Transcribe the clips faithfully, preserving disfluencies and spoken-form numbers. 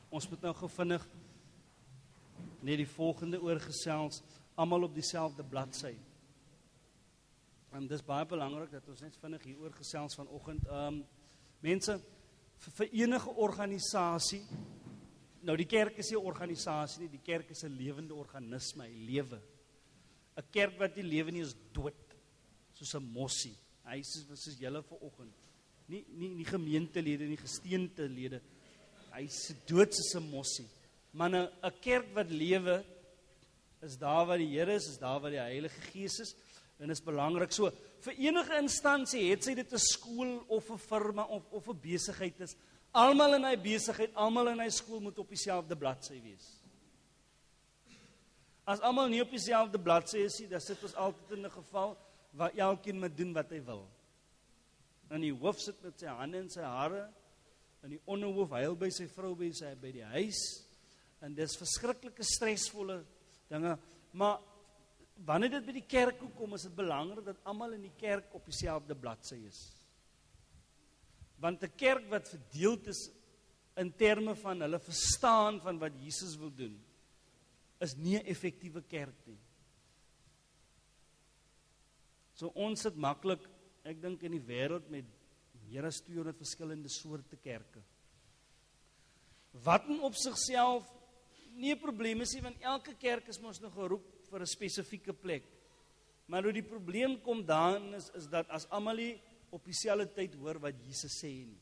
Ons moet nou gou vinnig net die volgende oorgesels, almal op dieselfde bladsy. En dis baie belangrik dat ons net vinnig hier oorgesels vanoggend. Um, mense, vir, vir enige organisasie, nou die kerk is nie 'n organisasie nie, die kerk is 'n lewende organisme, hy lewe. 'n Kerk wat nie lewe nie is dood, soos 'n mossie. Hy is soos julle vanoggend. Nie nie nie gemeentelede nie, gesteentelede. Hy is dood soos 'n mossie. Maar 'n 'n kerk wat lewe is daar waar die Here is, is daar waar die Heilige Gees is. En is belangrik. So vir enige instansie, het sy dit 'n skool of 'n firma of of 'n besigheid is, almal in hy besigheid, almal in hy skool moet op dieselfde bladsy wees. As almal nie op dieselfde bladsy is nie, dan sit ons altyd in 'n geval waar elkeen moet doen wat hy wil. En die hoof sit met sy hande in sy hare, en die onderhoof huil by sy vrou by sy by die huis. En dis verskriklike stresvolle dinge, maar wanneer dit by die kerk kom, is dit belangrik dat almal in die kerk op dieselfde bladsy is. Want 'n kerk wat verdeeld is in terme van hulle verstaan van wat Jesus wil doen, is nie 'n effektiewe kerk nie. So ons sit maklik, ek dink in die wêreld met meer as tweehonderd verskillende soorte kerke. Wat in op sigself nie 'n probleem is nie, want elke kerk is mos nou geroep vir 'n spesifieke plek. Maar nou die probleem kom daarin is, is dat as almal nie op dieselfde tyd hoor wat Jesus sê nie.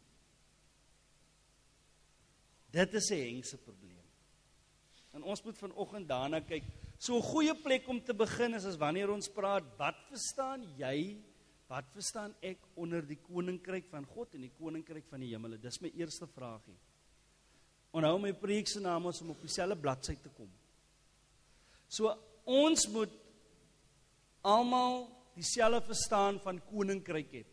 Dit is 'n hengse probleem. En ons moet vanoggend daarna kyk. So 'n goeie plek om te begin is as wanneer ons praat, wat verstaan jy, wat verstaan ek onder die koninkryk van God en die koninkryk van die hemele? Dis my eerste vraagie. Onthou my preek se naam is om op dieselfde bladsy te kom. So ons moet almal dieselfde verstaan van koninkryk hê.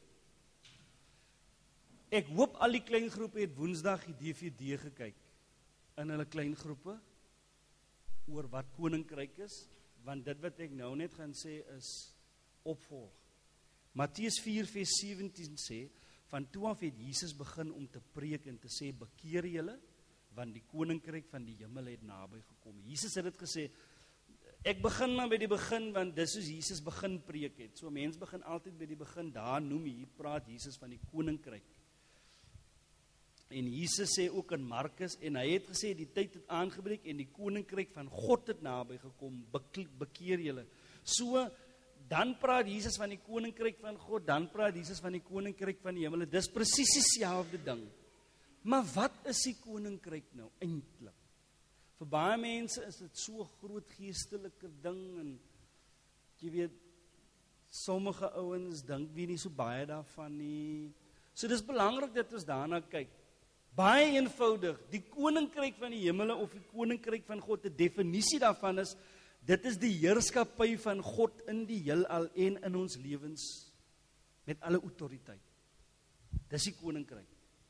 Ek hoop al die klein groepe het Woensdag die D V D gekyk in hulle klein groepe oor wat koninkryk is, want dit wat ek nou net gaan sê is opvolg. Matteus vier vers sewentien sê, van toe af het Jesus begin om te preek en te sê, bekeer julle, want die koninkryk van die hemel het naby gekom. Jesus het dit gesê, ek begin maar by die begin, want dis soos Jesus begin preek het. So mens begin altyd by die begin, daar noem hy, praat Jesus van die koninkryk. En Jesus sê ook in Markus, en hy het gesê, die tyd het aangebreek, en die koninkryk van God het naby gekom, bekeer julle. So, dan praat Jesus van die koninkryk van God, dan praat Jesus van die koninkryk van die hemel. Dis presies dieselfde ding. Maar wat is die koninkryk nou eintlik? Vir baie mense is dit so 'n groot geestelike ding, en jy weet, sommige ouens dink wie nie so baie daarvan nie. So dis belangrik dat ons daarna kyk. Baie eenvoudig, die koninkryk van die hemele of die koninkryk van God, die definisie daarvan is, dit is die heerskappy van God in die heelal en in ons lewens, met alle autoriteit. Dis die koninkryk.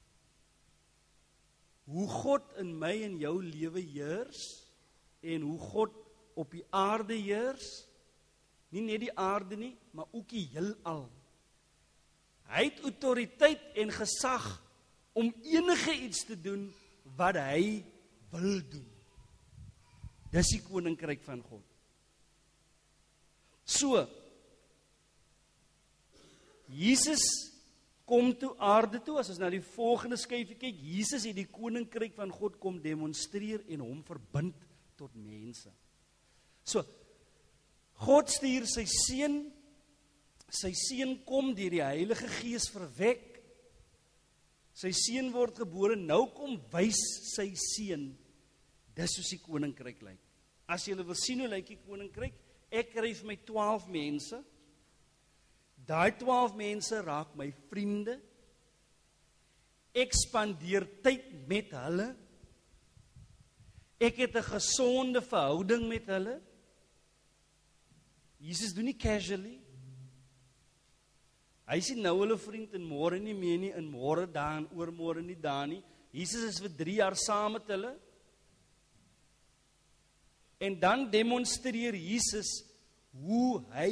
Hoe God in my en jou lewe heers, en hoe God op die aarde heers, nie net die aarde nie, maar ook die heelal. Hy het autoriteit en gesag om enige iets te doen wat hy wil doen. Dis die koninkryk van God. So, Jesus kom toe aarde toe, as ons na die volgende skyfie kyk, Jesus het die koninkryk van God kom demonstreer en hom verbind tot mense. So, God stuur sy seun, sy seun kom deur die Heilige Gees verwek, sy seun word gebore, nou kom wys sy seun, dis soos die koninkryk lyk. As jy wil sien hoe lyk die koninkryk, ek kry vir my twaalf mense, daai twaalf mense raak my vriende, ek spandeer tyd met hulle, ek het 'n gesonde verhouding met hulle. Jesus doen nie casually. Hy sê nou hulle vriend en môre nie meer nie, en môre daar en oormôre nie daar nie. Jesus is vir drie jaar saam met hulle. En dan demonstreer Jesus hoe hy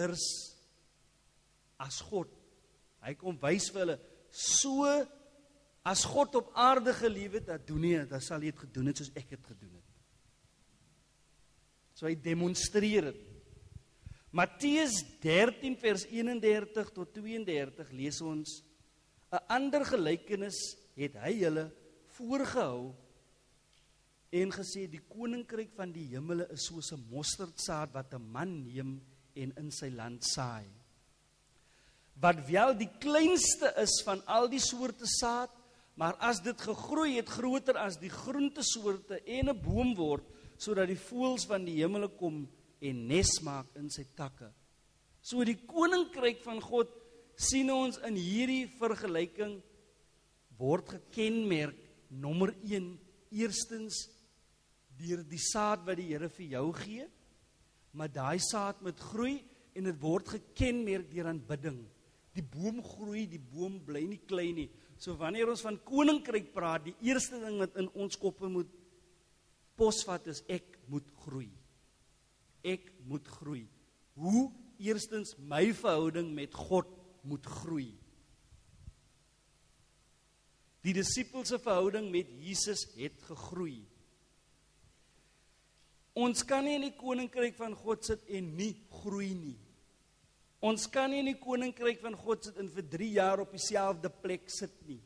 heers as God. Hy kom wys vir hulle, so As God op aarde geleef het, dan doen hy, dan sal hy het gedoen het soos ek het gedoen het. So hy demonstreer het. Matteus dertien vers eenendertig tot tweeëndertig lees ons, 'n ander gelykenis het hy hulle voorgehou en gesê, die koninkryk van die hemele is soos 'n mosterdsaad wat 'n man neem en in sy land saai. Wat wel die kleinste is van al die soorte saad, maar as dit gegroei het, groter as die groentesoorte en 'n boom word, sodat die voëls van die hemele kom en nes maak in sy takke. So die koninkryk van God sien ons in hierdie vergelyking word gekenmerk, nommer een, eerstens deur die saad wat die Here vir jou gee, maar daai saad moet groei en dit word gekenmerk deur aanbidding. Die boom groei, die boom bly nie klein nie. So wanneer ons van koninkryk praat, die eerste ding wat in ons koppe moet posvat is, ek moet groei. Ek moet groei. Hoe? Eerstens, my verhouding met God moet groei. Die disippels se verhouding met Jesus het gegroei. Ons kan nie in die koninkryk van God sit en nie groei nie. Ons kan nie in die koninkryk van God sit en vir drie jaar op dieselfde plek sit nie.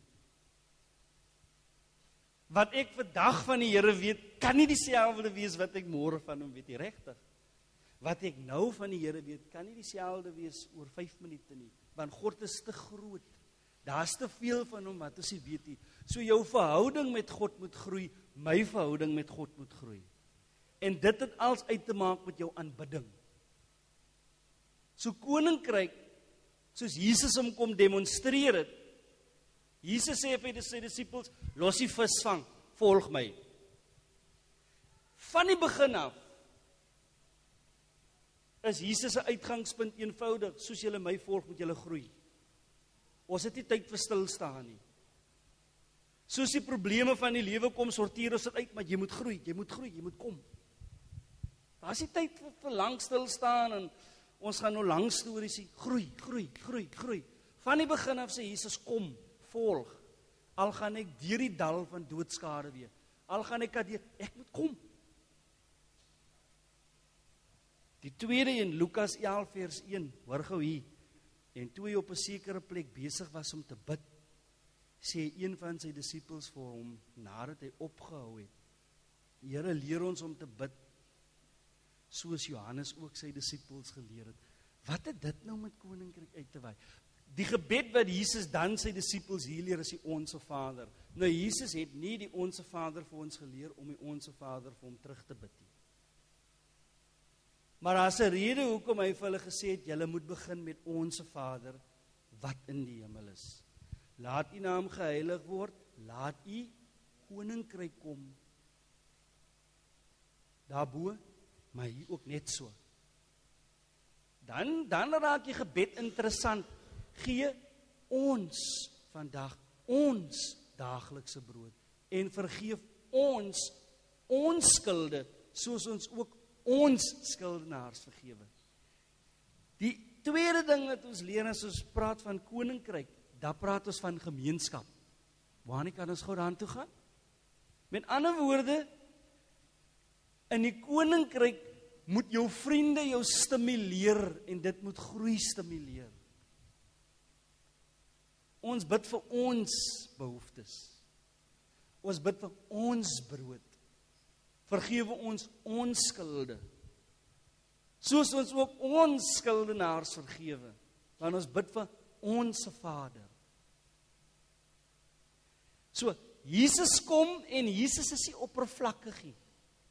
Wat ek vandag van die Here weet, kan nie dieselfde wees wat ek môre van hom weet, regtig. Wat ek nou van die Here weet, kan nie dieselfde wees oor vyf minute nie, want God is te groot. Daar's te veel van hom wat ons nie weet nie. So jou verhouding met God moet groei, my verhouding met God moet groei. En dit het als uit te maak met jou aanbidding. So koninkryk, soos Jesus hom kom demonstreer het, Jesus sê vir sy disippels, los die vis vang, volg my. Van die begin af, is Jesus 'n uitgangspunt eenvoudig, soos julle my volg, moet julle groei. Ons het nie tyd vir stilstaan nie. Soos die probleme van die lewe kom, sorteer ons dit uit, maar jy moet groei, jy moet groei, jy moet kom. Daar is nie tyd vir, vir lang stilstaan en ons gaan nou lang stories sê, groei, groei, groei, groei. Van die begin af sê Jesus, kom, volg. Al gaan ek deur die dal van doodskade weer. Al gaan ek deur, ek moet kom. Die tweede in Lukas elf vers een, hoor gou hier. En toe hy op 'n sekere plek besig was om te bid, sê een van sy disippels vir hom, nadat hy opgehou het, Here, leer ons om te bid, soos Johannes ook sy disippels geleer het. Wat het dit nou met koninkryk uit te wy? Die gebed wat Jesus dan sy disippels hier leer, is die Onse Vader. Nou, Jesus het nie die Onse Vader vir ons geleer om die Onse Vader vir hom terug te bid nie. Maar as 'n rede hoekom hy vir hulle gesê het, julle moet begin met Onse Vader, wat in die hemel is. Laat u naam geheilig word, laat u koninkryk kom. Daarbo, maar hier ook net so. Dan, dan raak die gebed interessant. Gee ons vandag ons daaglikse brood en vergeef ons ons skulde, soos ons ook ons skuldenaars vergewe. Die tweede ding wat ons leer as ons praat van koninkryk, daar praat ons van gemeenskap. Waar nie kan ons gou daartoe gaan? Met ander woorde, in die koninkryk moet jou vriende jou stimuleer en dit moet groei stimuleer. Ons bid vir ons behoeftes. Ons bid vir ons brood. Vergewe ons ons skulde. Soos ons ook ons skuldenaars vergewe. Want ons bid vir ons Vader. So, Jesus kom en Jesus is nie oppervlakkig nie.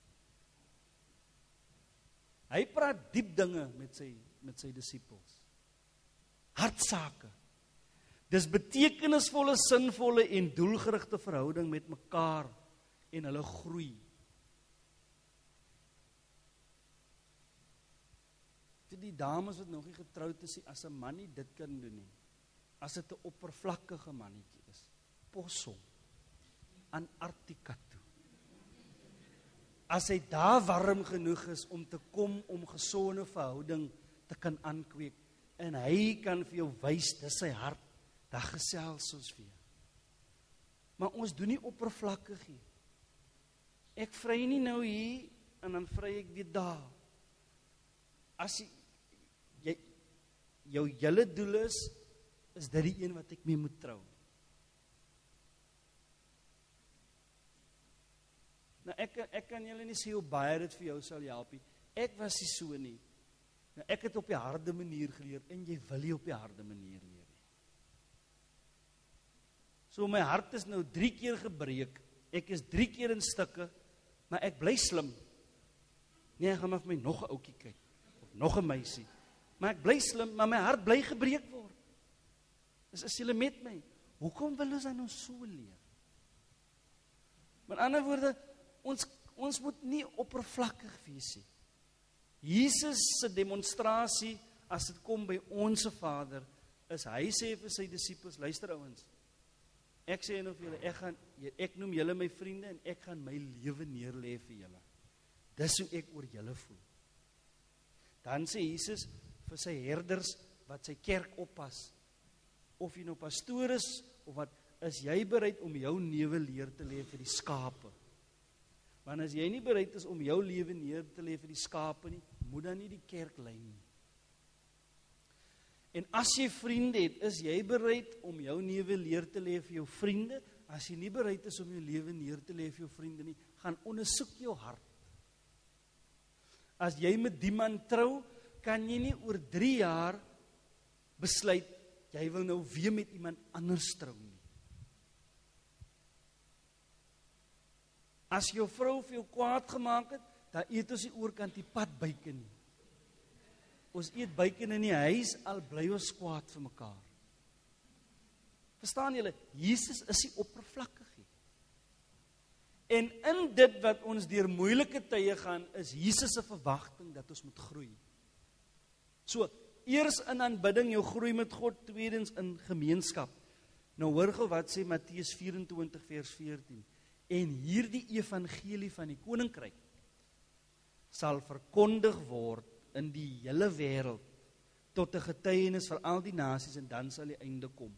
Hy praat diep dinge met sy, met sy disippels. Hartsake. Dis betekenisvolle, sinvolle en doelgerigte verhouding met mekaar en hulle groei. Die dames wat nog nie getroud is, as 'n man nie dit kan doen nie, as dit 'n oppervlakkige mannetjie is, pos hom Antarktika toe. As hy daar warm genoeg is om te kom om gesonde verhouding te kan aankweek en hy kan vir jou wys dis sy hart, dan gesels ons weer. Maar ons doen nie oppervlakkig nie. Ek vry nie nou hier, en dan vry ek weer daar. As jy, jy jou hele doel is, is dit die een wat ek mee moet trou. Nou ek, ek kan julle nie sê hoe baie dit vir jou sal help nie. Ek was nie so nie. Nou ek het op die harde manier geleer, en jy wil nie op die harde manier leer nie. So my hart is nou drie keer gebreek, ek is drie keer in stukke, maar ek bly slim. Nee, ek gaan maar vir my nog 'n ouetjie kyk, of nog 'n meisie. Maar ek bly slim, maar my hart bly gebreek word. Dis is julle met my. Hoekom wil ons dan nou so leer? Met ander woorde, ons, ons moet nie oppervlakkig wees nie. Jesus se demonstrasie, as dit kom by onsse Vader, is hy sê vir sy disippels, luister ouens, ek sê nou vir julle, ek, gaan, ek noem julle my vriende, en ek gaan my lewe neerlê vir julle. Dis hoe ek oor julle voel. Dan sê Jesus vir sy herders, wat sy kerk oppas, of jy nou pastoor is, of wat, is jy bereid om jou lewe neer te lê vir die skape? Want as jy nie bereid is om jou lewe neer te lê vir die skape nie, moet dan nie die kerk lei nie. En as jy vriende het, is jy bereid om jou lewe neer te lê vir jou vriende? As jy nie bereid is om jou lewe neer te lê vir jou vriende nie, gaan ondersoek jou hart. As jy met die man trou, kan jy nie oor drie jaar besluit, jy wil nou weer met iemand anders trou nie. As jou vrou vir jou kwaad gemaak het, dan eet ons die oorkant die pad byke nie. Ons eet byke in die huis, al bly ons kwaad vir mekaar. Verstaan julle, Jesus is nie oppervlakkig nie. En in dit wat ons deur moeilike tye gaan, is Jesus se verwagting dat ons moet groei. So, eers in aanbidding, jou groei met God, tweedens in gemeenskap. Nou hoor gou wat sê Matteus vyf-en-twintig vers veertien. En hierdie evangelie van die koninkryk sal verkondig word in die hele wêreld tot 'n getuienis vir al die nasies, en dan sal die einde kom.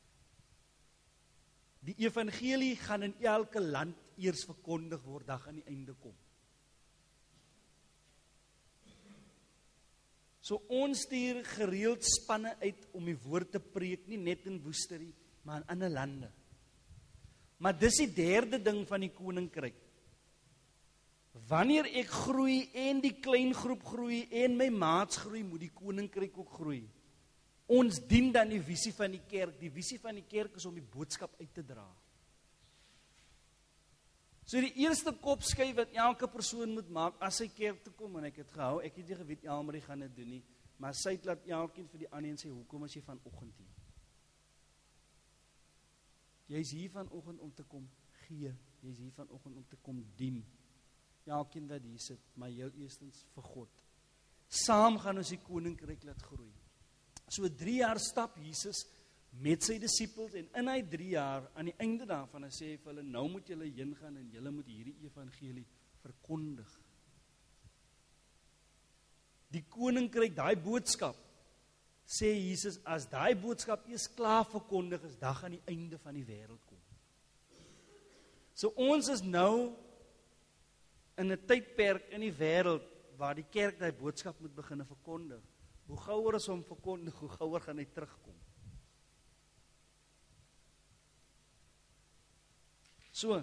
Die evangelie gaan in elke land eers verkondig word, dan gaan die einde kom. So ons stuur gereeld spanne uit om die woord te preek, nie net in Woesterie, maar in ander lande. Maar dis die derde ding van die koninkryk. Wanneer ek groei en die klein groep groei en my maats groei, moet die koninkryk ook groei. Ons dien dan die visie van die kerk. Die visie van die kerk is om die boodskap uit te dra. So die eerste kopskyf wat elke persoon moet maak as hy kerk toe kom, en ek het gehou, ek het nie geweet Elmarie gaan dit doen nie, maar sy het laat elkeen vir die ander sê, hoekom is jy vanoggend hier? Jy is hier vanoggend om te kom gee, jy is hier vanoggend om te kom dien. Elkeen wat hier sit, maar jou eerstens vir God. Saam gaan ons die koninkryk laat groei. So drie jaar stap Jesus met sy disippels, en in hy drie jaar, aan die einde daarvan, hy sê vir hulle, nou moet julle heen gaan, en julle moet hierdie evangelie verkondig. Die koninkryk, daai boodskap, sê Jesus, as daai boodskap eers klaar verkondig is, dan gaan die einde van die wêreld kom. So ons is nou in 'n tydperk in die wêreld waar die kerk daai boodskap moet begin verkondig. Hoe gouer as hom verkondig, hoe gouer gaan hy terugkom. So,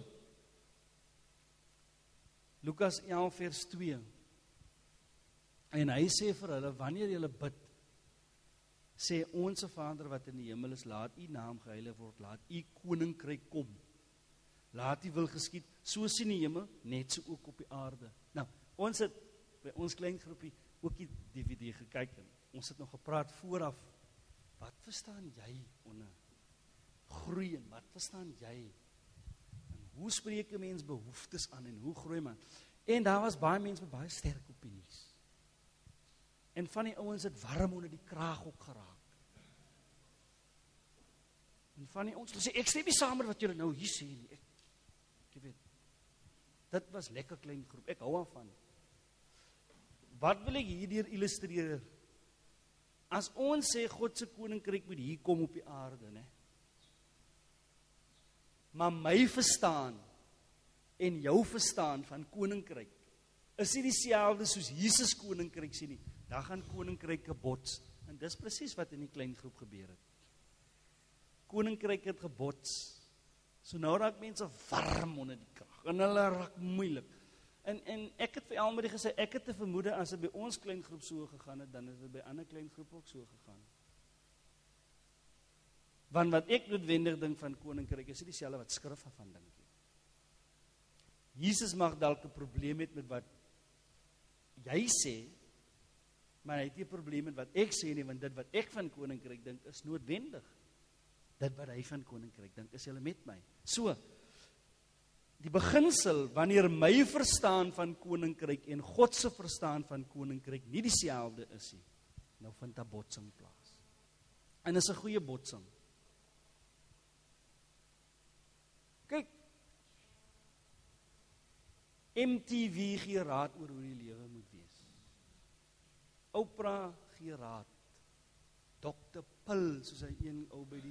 Lukas elf vers twee. En hy sê vir hulle, wanneer julle bid, sê onsse Vader wat in die hemel is, laat u naam geheilig word, laat u koninkryk kom. Laat u wil geskied, soos in die hemel, net so ook op die aarde. Nou, ons het by ons klein groepie ook die D V D gekyk, en ons het nog gepraat vooraf, wat verstaan jy onder groei, en wat verstaan jy? En hoe spreek 'n mens behoeftes aan, en hoe groei man? En daar was baie mense met baie sterk opinies. En van die ouens het warm onder die kraag ook geraak. En van die ouens sê, ek stem nie saam met wat julle nou hier sê nie. Ek, ek weet, dit was lekker klein groep, ek hou daarvan. Wat wil ek hierdeur illustreer? As ons sê God se koninkryk moet hier kom op die aarde, né? Maar my verstaan en jou verstaan van koninkryk is nie dieselfde soos Jesus koninkryk sien nie. Dan gaan koninkryke bots. En dis presies wat in die klein groep gebeur het. Koninkryk het gebots. So nou raak mense warm onder die krag. En hulle raak moeilik. En, en ek het vir Elmarie gesê, ek het te vermoede, as het by ons klein groep so gegaan het, dan het het by ander klein groep ook so gegaan. Want wat ek noodwendig dink van koninkryk, is nie dieselfde wat skrif van dink. Jesus mag dalk 'n probleem het met wat jy sê, maar hy het nie 'n probleem met wat ek sê nie, want dit wat ek van koninkryk dink, is noodwendig. Dit wat hy van koninkryk dink, is julle met my. So, die beginsel, wanneer my verstaan van koninkryk en God se verstaan van koninkryk nie dieselfde is nie, nou vind 'n botsing plaas. En is 'n goeie botsing. Kyk, M T V gee raad oor hoe die lewe moet wees. Oprah gee raad. dokter Pil, soos hy een ou by die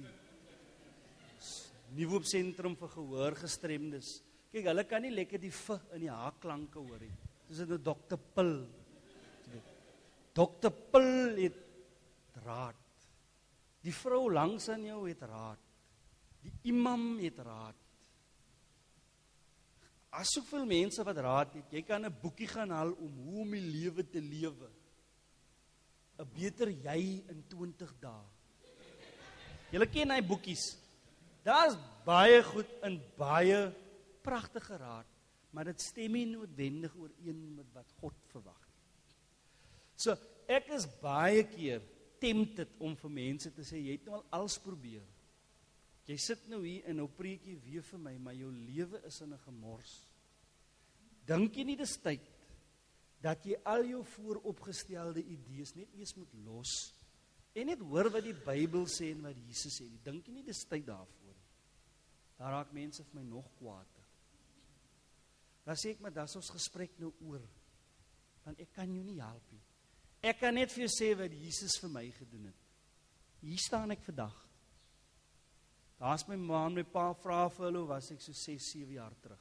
Nuwe Sentrum vir gehoor gestremdes. Kyk, hulle kan nie lekker die v in die h-klanke hoor nie. Dis 'n dokter Pil. dokter Pil het raad. Die vrou langs aan jou het raad. Die imam het raad. As soveel mense wat raad het, jy kan 'n boekie gaan haal om hoe om die lewe te lewe. 'n Beter jy in twintig dae. Julle ken hy boekies. Daar is baie goed en baie pragtige raad, maar dit stem nie noodwendig ooreen met wat God verwag. So, ek is baie keer tempted om vir mense te sê, jy het nou al alles probeer. Jy sit nou hier en nou preek jy weer vir my, maar jou lewe is in 'n gemors. Dink jy nie dis tyd dat jy al jou vooropgestelde idees net eers moet los en net hoor wat die Bybel sê en wat Jesus sê. Dink jy nie dis tyd daarvoor? Daar raak mense vir my nog kwaader. Dan sê ek, maar dis ons gesprek nou oor. Want ek kan jou nie help nie. Ek kan net vir jou sê wat Jesus vir my gedoen het. Hier staan ek vandag. Daar's my ma en my pa vra vir hulle, was ek so ses, sewe jaar terug.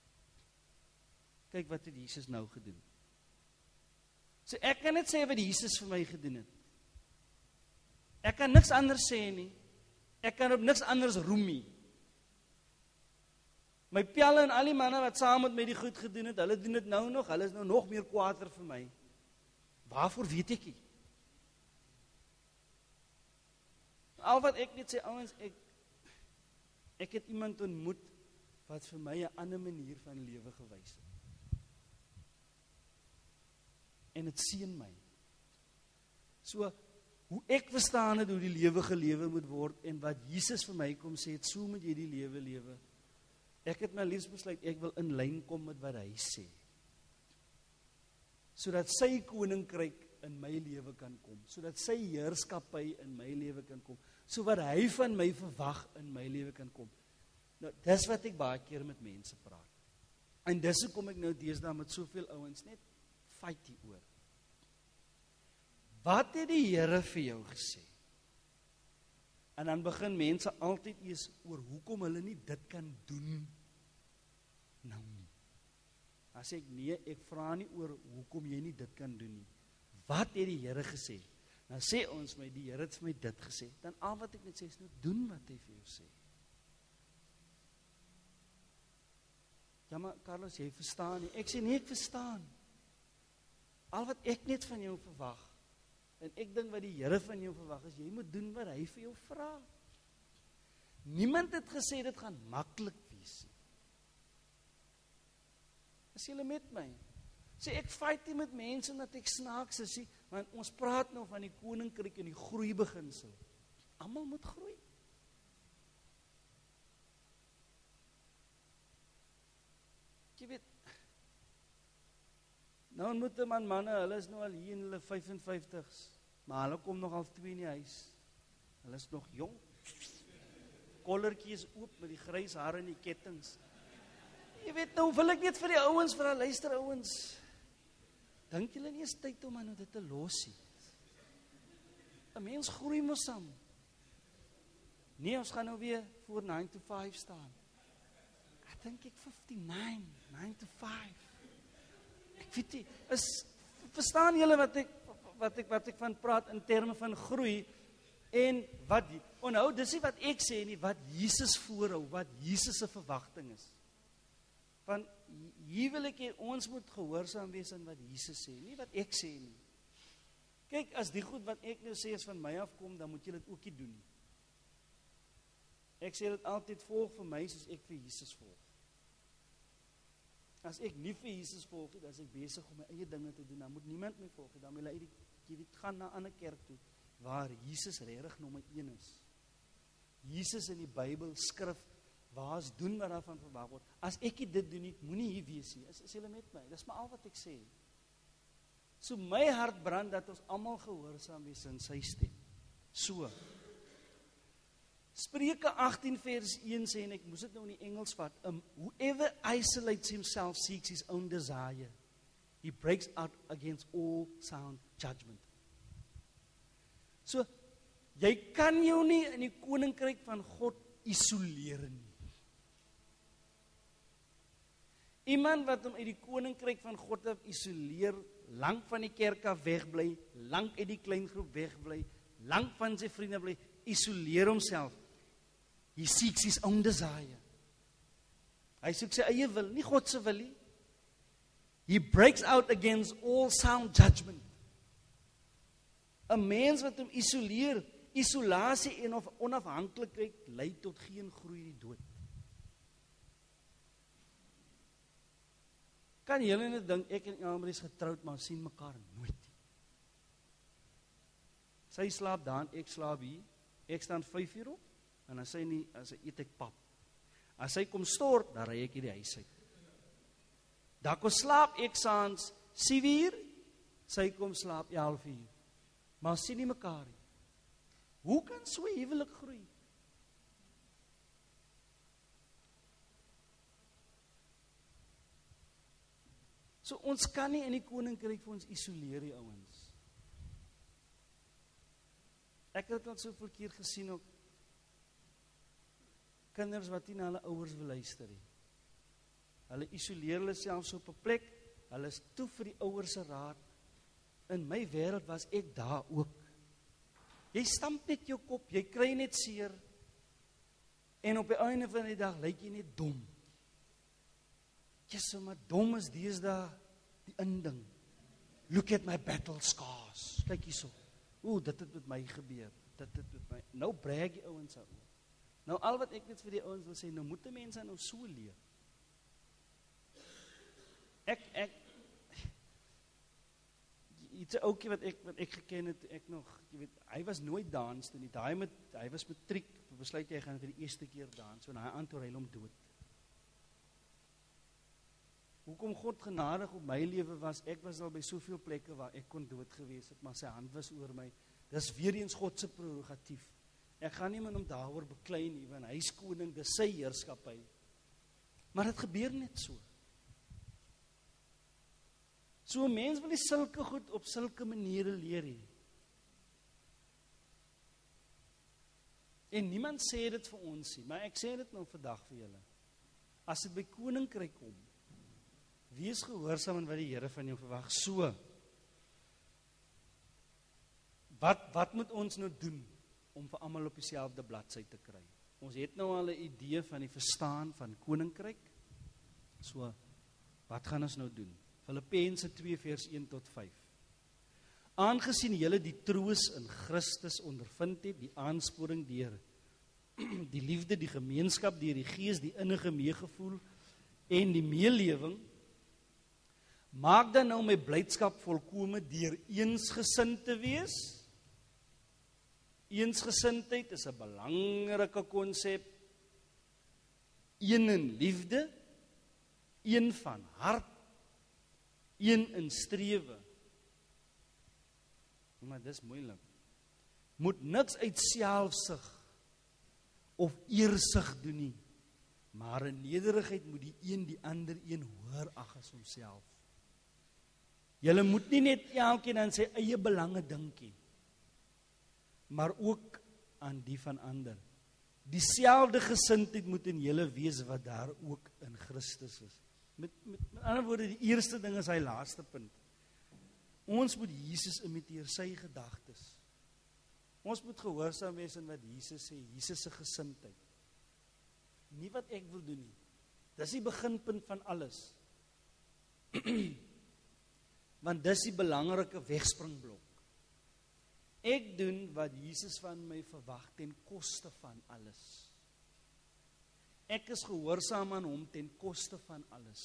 Kyk wat het Jesus nou gedoen. So ek kan net sê wat Jesus vir my gedoen het. Ek kan niks anders sê nie. Ek kan op niks anders roem nie. My pelle en al die manne wat saam met my die goed gedoen het, hulle doen dit nou nog, hulle is nou nog meer kwaader vir my. Waarvoor weet ek nie? Al wat ek net sê, ouens, ek ek het iemand ontmoet wat vir my 'n ander manier van lewe gewys het. En dit seën my. So, hoe ek verstaan het hoe die lewe gelewe moet word en wat Jesus vir my kom sê, het so moet jy die lewe lewe. Ek het my liefs besluit, ek wil in lyn kom met wat hy sê. Sodat sy koninkryk in my lewe kan kom. Sodat sy heerskappy in my lewe kan kom. So wat hy van my verwag in my lewe kan kom. Nou, dis wat ek baie keer met mense praat. En dis hoekom ek nou deesdae met soveel ouens net fight hieroor. Wat het die Here vir jou gesê? En dan begin mense altyd eers oor hoekom hulle nie dit kan doen nou nie. Dan sê ek nee, ek vra nie oor hoekom jy nie dit kan doen nie. Wat het die Here gesê? Dan sê ons my, die Here het vir my dit gesê. Dan al wat ek net sê is nou doen wat hy vir jou sê. Ja maar Carlos, jy verstaan nie. Ek sê nee, ek verstaan. Al wat ek net van jou verwag, en ek dink wat die Here van jou verwag is, jy moet doen wat hy vir jou vra. Niemand het gesê dit gaan maklik wees. Is julle met my? Sê ek fight nie met mense omdat ek snaaks is, want ons praat nou van die koninkryk en die groei beginsel. Almal moet groei. Jy weet, nou moet 'n man manne, hulle is nou al hier in hulle vyf en vyftigs, maar hulle kom nog al twee in die huis. Hulle is nog jong. Kollertjie is oop met die grys hare en die kettings. Jy weet, nou wil ek net vir die ouens, vir die luister ouens, dink julle nie is tyd om aan dit te los nie? 'n Mens groei mos saam. Nee, ons gaan nou weer voor nine to five staan. dink ek fifty-nine, nine to five. Ek weet nie, is, verstaan julle wat ek, wat ek, wat ek van praat in terme van groei, en wat, onthou, dis nie wat ek sê nie, wat Jesus voorhou, wat Jesus se verwagting is. Van, hier wil ek hê, ons moet gehoorsaam wees aan wat Jesus sê, nie wat ek sê nie. Kyk, as die goed wat ek nou sê is van my afkom, dan moet jy dit ook nie doen nie. Ek sê dit altyd, volg vir my soos ek vir Jesus volg. As ek nie vir Jesus volg, dan is ek besig om my eie dinge te doen, dan moet niemand my volg, dan wil hy die, die gaan na 'n ander kerk toe, waar Jesus regtig nommer een is. Jesus in die Bybel, skrif, waar is doen wat daarvan verwag word. As ek dit doen nie, moenie hier wees nie, is, is julle met my, dis maar al wat ek sê. So my hart brand, dat ons almal gehoorsaam wees in sy stem. So, Spreuke agttien vers een sê, en ek moes dit nou in die Engels vat, um, whoever isolates himself seeks his own desire. He breaks out against all sound judgment. So, jy kan jou nie in die koninkryk van God isoleer nie. Iemand wat hom uit die koninkryk van God af isoleer, lank van die kerk af wegbly, lank uit die kleingroep wegbly, lank van sy vriende bly, isoleer homself. He seeks his own desire. Hy soek sy eie wil, nie God se wil nie. He breaks out against all sound judgment. 'n Mens wat hom isoleer, isolasie en of onafhanklikheid lei tot geen groei die dood. Kan julle net dink, ek en Elmarie is getroud, maar sien mekaar nooit nie. Sy slaap daar, ek slaap hier, ek staan vyf uur op, en as sy nie, as sy eet ek pap. As sy kom stort, dan ry ek hier die huis uit. Dan kom slaap ek saans sewe uur, sy kom slaap elf uur. Maar sien nie mekaar nie. Hoe kan so 'n huwelik groei? So ons kan nie in die koninkryk vir ons isoleer die ouens. Ek het dit al soveel keer gesien ook. Kinders wat nie na hulle ouers wil luister nie. Hulle isoleer hulle selfs op 'n plek, hulle is toe vir die ouers se raad. In my wêreld was ek daar ook. Jy stamp net jou kop, jy kry net seer, en op die einde van die dag lyk jy net dom. Jesus, maar dom is deesdae die inding. Look at my battle scars. Kyk hierso. Oeh, dit het met my gebeur. Dit het met my. Nou brag die ouens aan. Nou al wat ek net vir die ouens wil sê, nou moet die mense nou so leef. Ek ek iets ouetjie wat ek wat ek geken het, ek nog, jy weet, hy was nooit dans nie. Daai met hy was matriek, besluit hy gaan vir die eerste keer dans, so en hy antwoord hy hom dood. Hoekom God genadig op my lewe was, ek was al by soveel plekke waar ek kon dood gewees het, maar sy hand was oor my. Dis weer eens God se prerogatief. Ek gaan nie met hom daaroor beklei nie, want hy is koning, dis sy heerskappy. Maar dit gebeur net so. So 'n mens wil nie sulke goed op sulke maniere leer nie. En niemand sê dit vir ons nie, maar ek sê dit nou vandag vir julle. As dit by koninkryk kom, wees gehoorsaam aan wat die Here van jou verwag. So, wat, wat moet ons nou doen om vir almal op dieselfde bladsy te kry? Ons het nou al 'n idee van die verstaan van koninkryk. So, wat gaan ons nou doen? Filippense twee vers een tot vyf. Aangesien julle die troos in Christus ondervind het, die aansporing deur die liefde, die gemeenskap deur die Gees, die innige meegevoel en die meelewing, maak dan nou my blydskap volkome deur eensgesind te wees. Eensgesindheid is 'n belangrike konsep. Een in liefde, een van hart, een in strewe. Maar dis moeilik. Moet niks uit selfsug of eersug doen nie, maar in nederigheid moet die een die ander een hoër ag as homself. Julle moet nie net elkeen aan sy eie belange dink nie, maar ook aan die van ander. dieselfde gesindheid moet in julle wees wat daar ook in Christus is. Met, met, met ander woorde, die eerste ding is hy laaste punt. Ons moet Jesus imiteer, sy gedagtes. Ons moet gehoorsaam wees in wat Jesus sê, Jesus se gesindheid. Nie wat ek wil doen nie. Dis die beginpunt van alles. Want dis die belangrike wegspringblok. Ek doen wat Jesus van my verwag ten koste van alles. Ek is gehoorsaam aan hom ten koste van alles.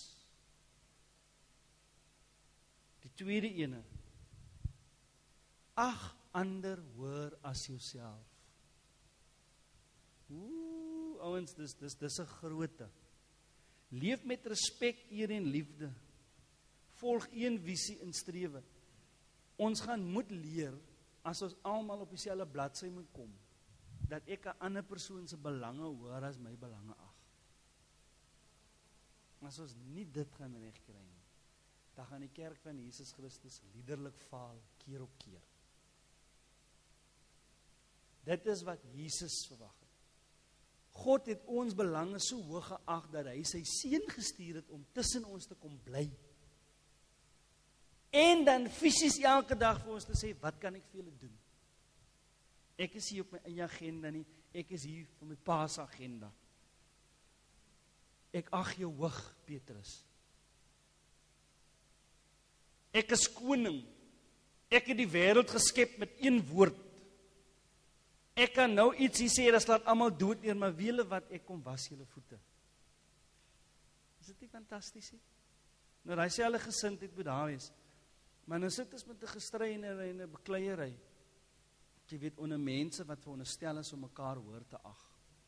Die tweede ene. Ag ander hoër as jouself. Ooh, ouens, dis dis dis 'n grootte. Leef met respek, eer en liefde. Volg een visie en strewe. Ons gaan moet leer as ons almal op dieselfde bladsy moet kom, dat ek 'n ander persoon se belange hoër as my belange ag. As ons nie dit gaan regkry nie, dan gaan die kerk van Jesus Christus liderlik faal keer op keer. Dit is wat Jesus verwag het. God het ons belange so hoog geag dat hy sy seun gestuur het om tussen ons te kom bly. En dan fisies elke dag vir ons te sê, wat kan ek vir julle doen? Ek is hier op my eie agenda nie, ek is hier vir my pa se agenda. Ek ag jou hoog, Petrus. Ek is koning. Ek het die wêreld geskep met een woord. Ek kan nou iets hier sê, dat laat almal dood neer, maar weet julle wat, ek kom was julle voete. Is dit nie fantasties nie? Nou, hy sê hulle gesindheid moet daar wees. Maar nou sit ons met 'n gestrynery en 'n bekleierery. Jy weet, onder mense wat veronderstel is om mekaar hoor te ag.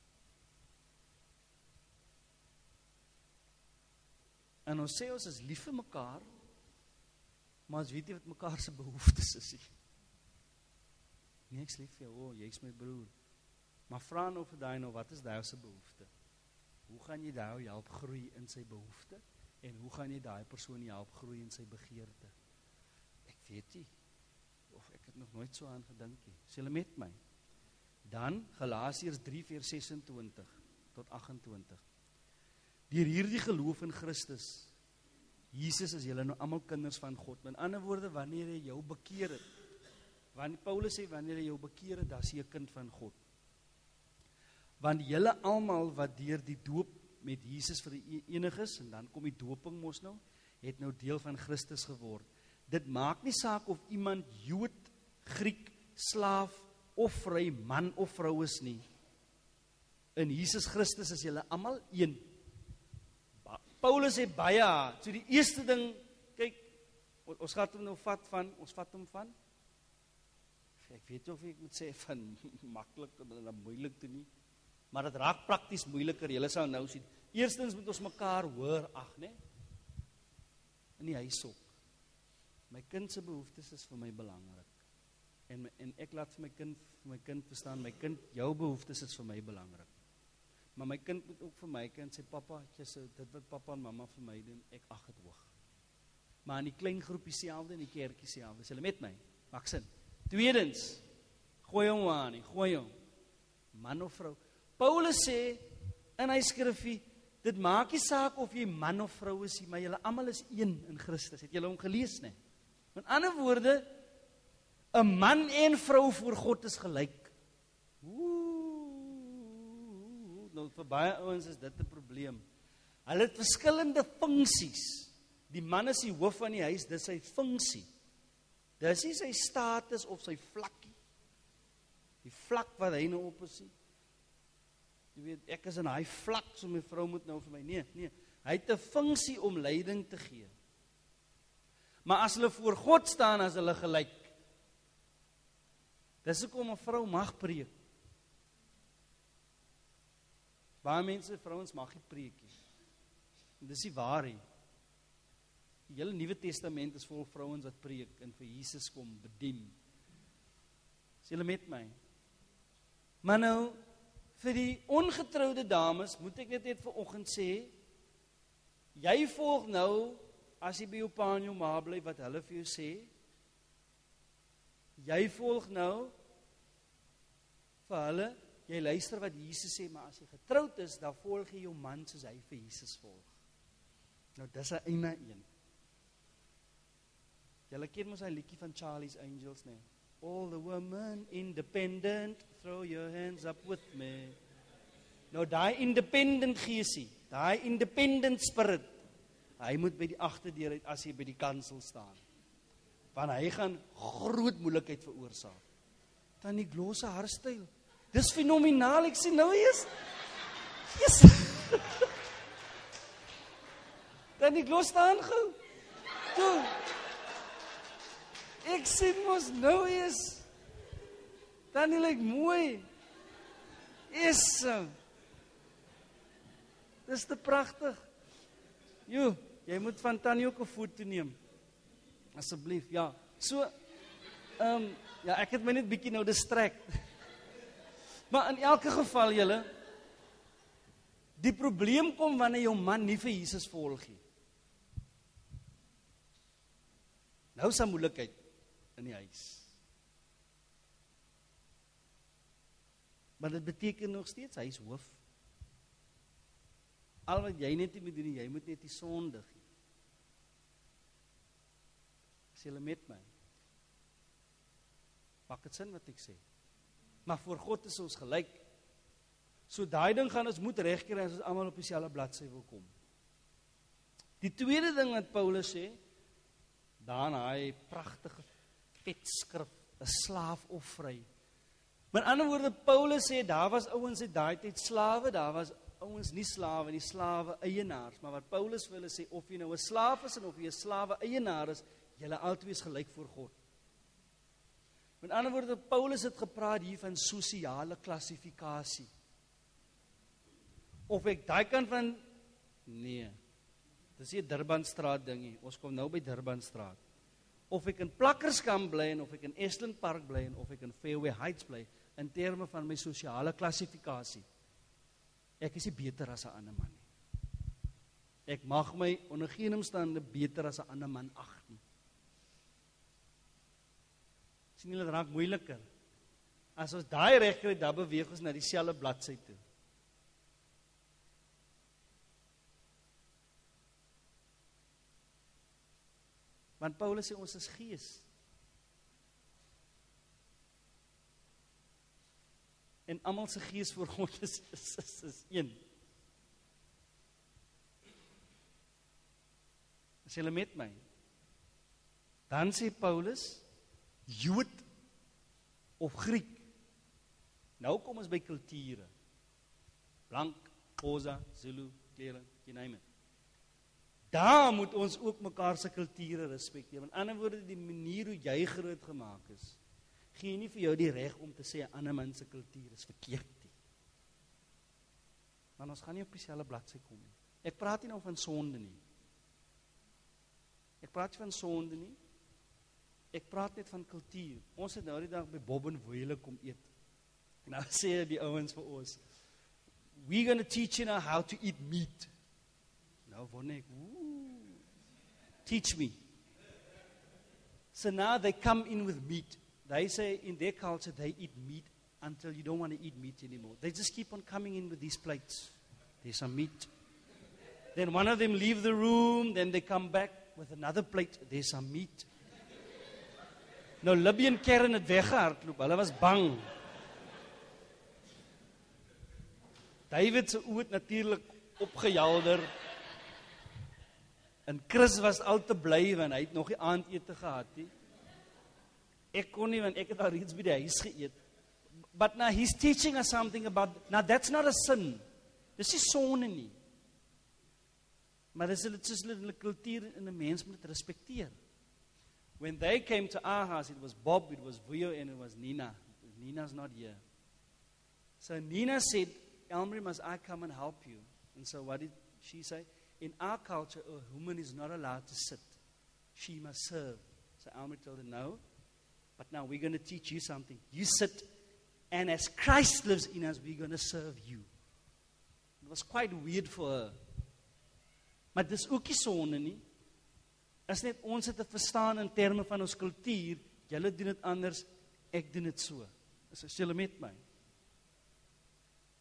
En ons sê ons is lief vir mekaar, maar ons weet nie wat mekaar se behoeftes is nie. Nee, ek is lief vir jou, oh, jy is my broer. Maar vra nou vir daai nou, wat is daai se behoefte? Hoe gaan jy daai help groei in sy behoefte? En hoe gaan jy daai persoon help groei in sy begeerte? Ek weet nie, of ek het nog nooit so aan gedink nie. Is julle met my? Dan, Galasiërs drie vers sesentwintig tot agt-en-twintig. Deur hierdie geloof in Christus, Jesus is julle nou almal kinders van God. Met ander woorde, wanneer jy jou bekeer het, want Paulus sê, wanneer jy jou bekeer het, dan is jy 'n kind van God. Want julle almal wat deur die doop met Jesus verenig is, en dan kom die dooping mos nou, het nou deel van Christus geword. Dit maak nie saak of iemand Jood, Griek, slaaf of vry, man of vrou is nie. In Jesus Christus is julle almal een. Paulus sê baie, so die eerste ding, kyk, ons gaat hom nou vat van, ons vat hom van, ek weet nie of ek moet sê van maklik en moeilik toe nie, maar dit raak prakties moeiliker, julle sal nou sien. Eerstens moet ons mekaar hoor ag, né? In die huis ook. My kind se behoeftes is vir my belangrik. En, my, en ek laat vir my kind vir my kind verstaan, my kind, jou behoeftes is vir my belangrik. Maar my kind moet ook vir my kind sê, papa, jy, dit wat papa en mama vir my doen, ek ag dit hoog. Maar in die klein groepie selfde, in die kerkie selfde, is julle met my? Maak sin. Tweedens, gooi hom aan nie, gooi hom. Man of vrou. Paulus sê, in hy skrifie, dit maak nie saak of jy man of vrou is, maar julle almal is een in Christus. Het julle hom gelees, nie? Met ander woorde, 'n man en vrou voor God is gelyk. Oeh, nou vir baie ouens is dit 'n probleem. Hulle het verskillende funksies. Die man is die hoof van die huis, dis sy funksie. Dis nie sy status of sy vlakkie. Die vlak wat hy nou op is. Jy weet, ek is in hy vlak, so my vrou moet nou vir my. Nee, nee. Hy het 'n funksie om leiding te gee. Maar as hulle voor God staan, as hulle gelyk. Dis hoekom 'n vrou mag preek. Baie mense, vrouens mag nie preek nie. Dis nie waar nie. Die hele Nuwe Testament is vol vrouens wat preek en vir Jesus kom bedien. Is julle met my? Maar nou, vir die ongetroude dames, moet ek net net vanoggend sê, jy volg nou, as jy by jou pa en jou ma bly, wat hulle vir jou sê, jy volg nou, vir hulle, jy luister wat Jesus sê, maar as jy getroud is, dan volg jy jou man soos hy vir Jesus volg. Nou, dis 'n eina een. Julle ken mos hy liedjie van Charlie's Angels, nee. All the women independent, throw your hands up with me. Nou, daai independent geesie, daai independent spirit, hy moet by die agterdeur uit as hy by die kansel staan. Want hy gaan groot moeilikheid veroorsaak. Dan die glose haarstyl. Dis fenomenaal, ek sê nou eers. Yes. Dan die glos staan gou. Toe. Ek sê mos nou eers. Dan die lyk mooi. Yes. Dis te pragtig. Jo, jy moet van Tannie ook 'n foto neem. Asseblief, ja. So, ehm, um, ja, ek het my net bietjie nou distrek. Maar in elke geval, julle, die probleem kom wanneer jou man nie vir Jesus volg nie. Nou is 'n moeilikheid in die huis. Maar dit beteken nog steeds, hy is hoof. Al wat jy net nie moet doen, jy moet net nie sondig nie. Is julle met my? Maak dit sin wat ek sê? Maar voor God is ons gelyk. So daai ding gaan ons moet regkry as ons almal op dieselfde bladsy wil kom. Die tweede ding wat Paulus sê, dan hy pragtige vetskrif, 'n slaaf of vry. Met ander woorde, Paulus sê, daar was ouens uit daai tyd slawe, daar was ouens nie slawe nie, slawe eienaars. Maar wat Paulus vir hulle sê, of jy nou 'n slaaf is en of jy 'n slawe eienaar is, julle albei is gelyk voor God. Met ander woorde, Paulus het gepraat hier van sosiale klassifikasie. Of ek daai kant van, nee, dis nie Durbanstraat ding nie, ons kom nou by Durbanstraat. Of ek in Plakkerskamp bly, en of ek in Estlin Park bly, en of ek in Fairway Heights bly, in terme van my sosiale klassifikasie, ek is nie beter as 'n ander man nie. Ek mag my onder geen omstande beter as 'n ander man ag nie. Sien julle, dit raak moeiliker. As ons daai reg kry, dan beweeg ons na dieselfde bladsy toe. Want Paulus sê ons is gees. En almal se gees voor God is, is, is, is een. Is julle met my? Dan sê Paulus, Jood of Griek. Nou kom ons by kulture. Blank, Xhosa, Zulu, klere, you name it. Daar moet ons ook mekaar se kulture respekteer. In ander woorde, die manier hoe jy groot gemaak is, gee nie vir jou die reg om te sê 'n ander man se kultuur is verkeerd nie. Maar ons gaan nie op dieselfde bladsy kom nie. Ek praat nie nou van sonde nie. Ek praat nie van sonde nie. Ek praat net van kultuur. Ons het nou die dag by Bob en Woele kom eet. En nou sê die ouens vir ons, we're going to teach you now how to eat meat. Nou wonder ek, ooh, teach me. So now they come in with meat. They say in their culture they eat meat until you don't want to eat meat anymore. They just keep on coming in with these plates. There's some meat. Then one of them leave the room, then they come back with another plate. There's some meat. Nou Libby en Karen het weggehardloop. Hulle was bang. David se oë het natuurlik opgehelder. En Chris was al te bly want hy het nog nie aandete gehad nie. Ek kon nie want ek het al reeds by die huis geëet. But now he's teaching us something about, now that's not a sin. Dis nie sonde nie. Maar dis dit is 'n kultuur en 'n mens moet dit respekteer. When they came to our house, it was Bob, it was Vuyo, and it was Nina. Nina's not here. So Nina said, Elmarie, must I come and help you? And so what did she say? In our culture, a woman is not allowed to sit. She must serve. So Elmarie told her, no. But now we're going to teach you something. You sit, and as Christ lives in us, we're going to serve you. It was quite weird for her. Maar dis ook nie sonde nie. Is net ons het te verstaan in terme van ons kultuur, julle doen dit anders, ek doen dit so. Is julle met my?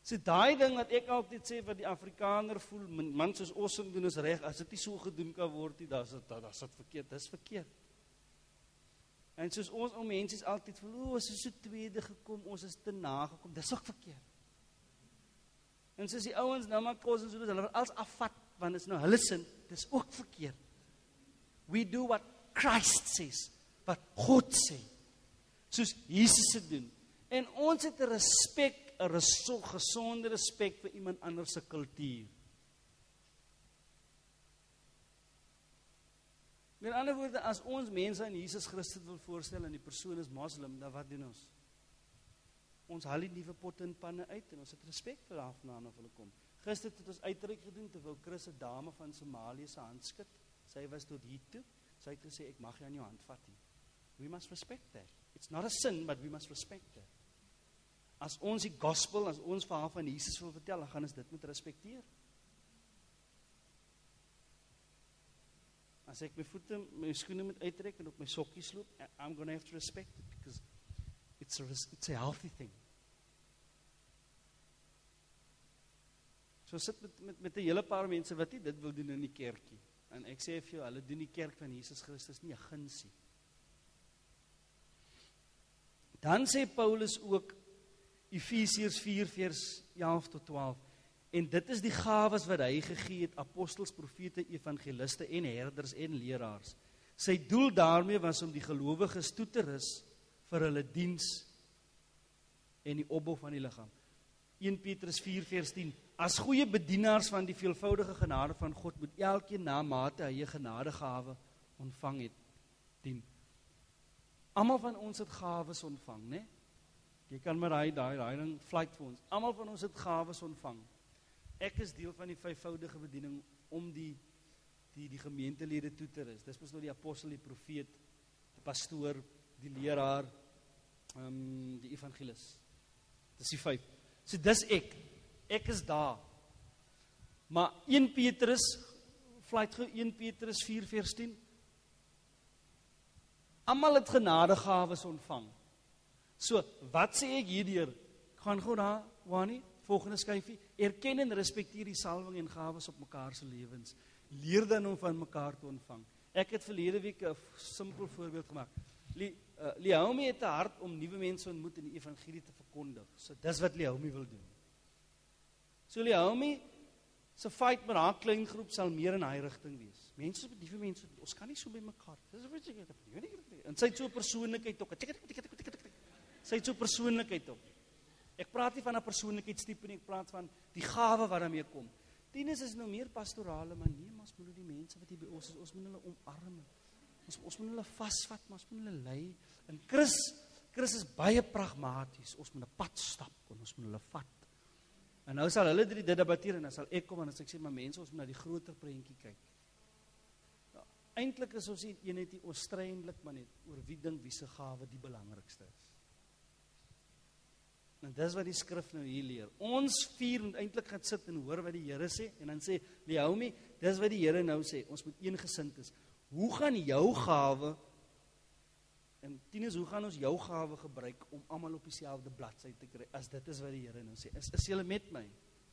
So daai ding wat ek altyd sê wat die Afrikaner voel, man soos awesome doen is reg, as dit nie so gedoen kan word nie, dan is dit dan is dit verkeerd, dis verkeerd. En soos ons ou mense is altyd voel, o, ons is so tweede gekom, ons is te nagekom, dis ook verkeerd. En soos die ouens nou maar kos en so, hulle wil alles afvat, want is nou hulle sin, dis ook verkeerd. We do what Christ says, wat God sê, soos Jesus het doen. En ons het 'n respek, 'n reso, gesonde respek vir iemand anders se kultuur. Met ander woorde, as ons mense aan Jesus Christus wil voorstel en die persoon is moslim, dan wat doen ons? Ons haal die nuwe potte en panne uit en ons het respek vir haar vanaand of hulle kom. Gister het ons uitreik gedoen terwyl Chris 'n dame van Somalië se hand skud. Sy was tot hier toe. Sy het gesê ek mag jou aan jou hand vat nie. We must respect that. It's not a sin, but we must respect that. As ons die gospel, as ons verhaal van Jesus wil vertel, dan gaan ons dit moet respekteer. As ek my voete, my skoene moet uittrek en op my sokkies loop, I'm going to have to respect it because it's a, it's a healthy thing. So sit met, met, met 'n hele paar mense wat nie dit wil doen in die kerkie. En ek sê vir jou, hulle doen die kerk van Jesus Christus nie 'n gunsie. Dan sê Paulus ook, Efesiërs vier vers elf tot twaalf, en dit is die gawes wat hy gegee het, apostels, profete, evangeliste en herders en leraars. Sy doel daarmee was om die gelowiges toe te rus vir hulle diens en die opbou van die liggaam. Eerste Petrus vier vers tien, as goeie bedienaars van die veelvoudige genade van God, moet elkeen na mate hy 'n genadegawe ontvang het, dien. Almal van ons het gawes ontvang, né? Jy kan maar daai daai daai ding fluit vir ons. Almal van ons het gawes ontvang. Ek is deel van die vyfvoudige bediening om die die die gemeentelede toe te rus. Dis mos nou die apostel, die profeet, die pastoor, die leraar, ehm um, die evangelis. Dis die vyf. So dis ek. Ek is daar. Maar Eerste Petrus, fluit gou Eerste Petrus vier vers tien. Almal het genadegawes ontvang. So, wat sê ek hierdeur? Gaan gou daar, Wani, volgende skyfie. Erken en respekteer die salwing en gawes op mekaar se lewens. Leer dan om van mekaar te ontvang. Ek het verlede week 'n simpel voorbeeld gemaak. uh, Leomi het 'n hart om nuwe mense ontmoet en die evangelie te verkondig. So dis wat Leomi wil doen. So Leomi se fight met haar klein groep sal meer in hy rigting wees. Mense met nuwe mense, ons kan nie so by mekaar. Dis wat ek het. En sy het so 'n persoonlikheid ook. Sy het so 'n persoonlikheid ook. Ek praat nie van 'n persoonlikheidstipe nie, ek praat van die gawe wat daarmee kom. Tieners is nou meer pastorale, maar nee, ons moet die mense wat hier by ons is, ons moet hulle omarm. Ons ons moet hulle vasvat, maar ons moet hulle lei. En Chris, Chris is baie pragmaties. Ons moet 'n pad stap en ons moet hulle vat. En nou sal hulle drie dit debatteer en dan sal ek kom en as ek sê maar mense, ons moet na die groter prentjie kyk. Ja, eintlik is ons nie eenheid nie, ons stry eintlik maar net oor wie dink wie se gawe die belangrikste is. En dis wat die skrif nou hier leer. Ons vier moet eintlik gaan sit en hoor wat die Here sê en dan sê Leomi, dis wat die Here nou sê, ons moet eengesind is. Hoe gaan jou gawe en tieners, hoe gaan ons jou gawe gebruik om almal op dieselfde bladsy te kry as dit is wat die Here nou sê? Is is julle met my?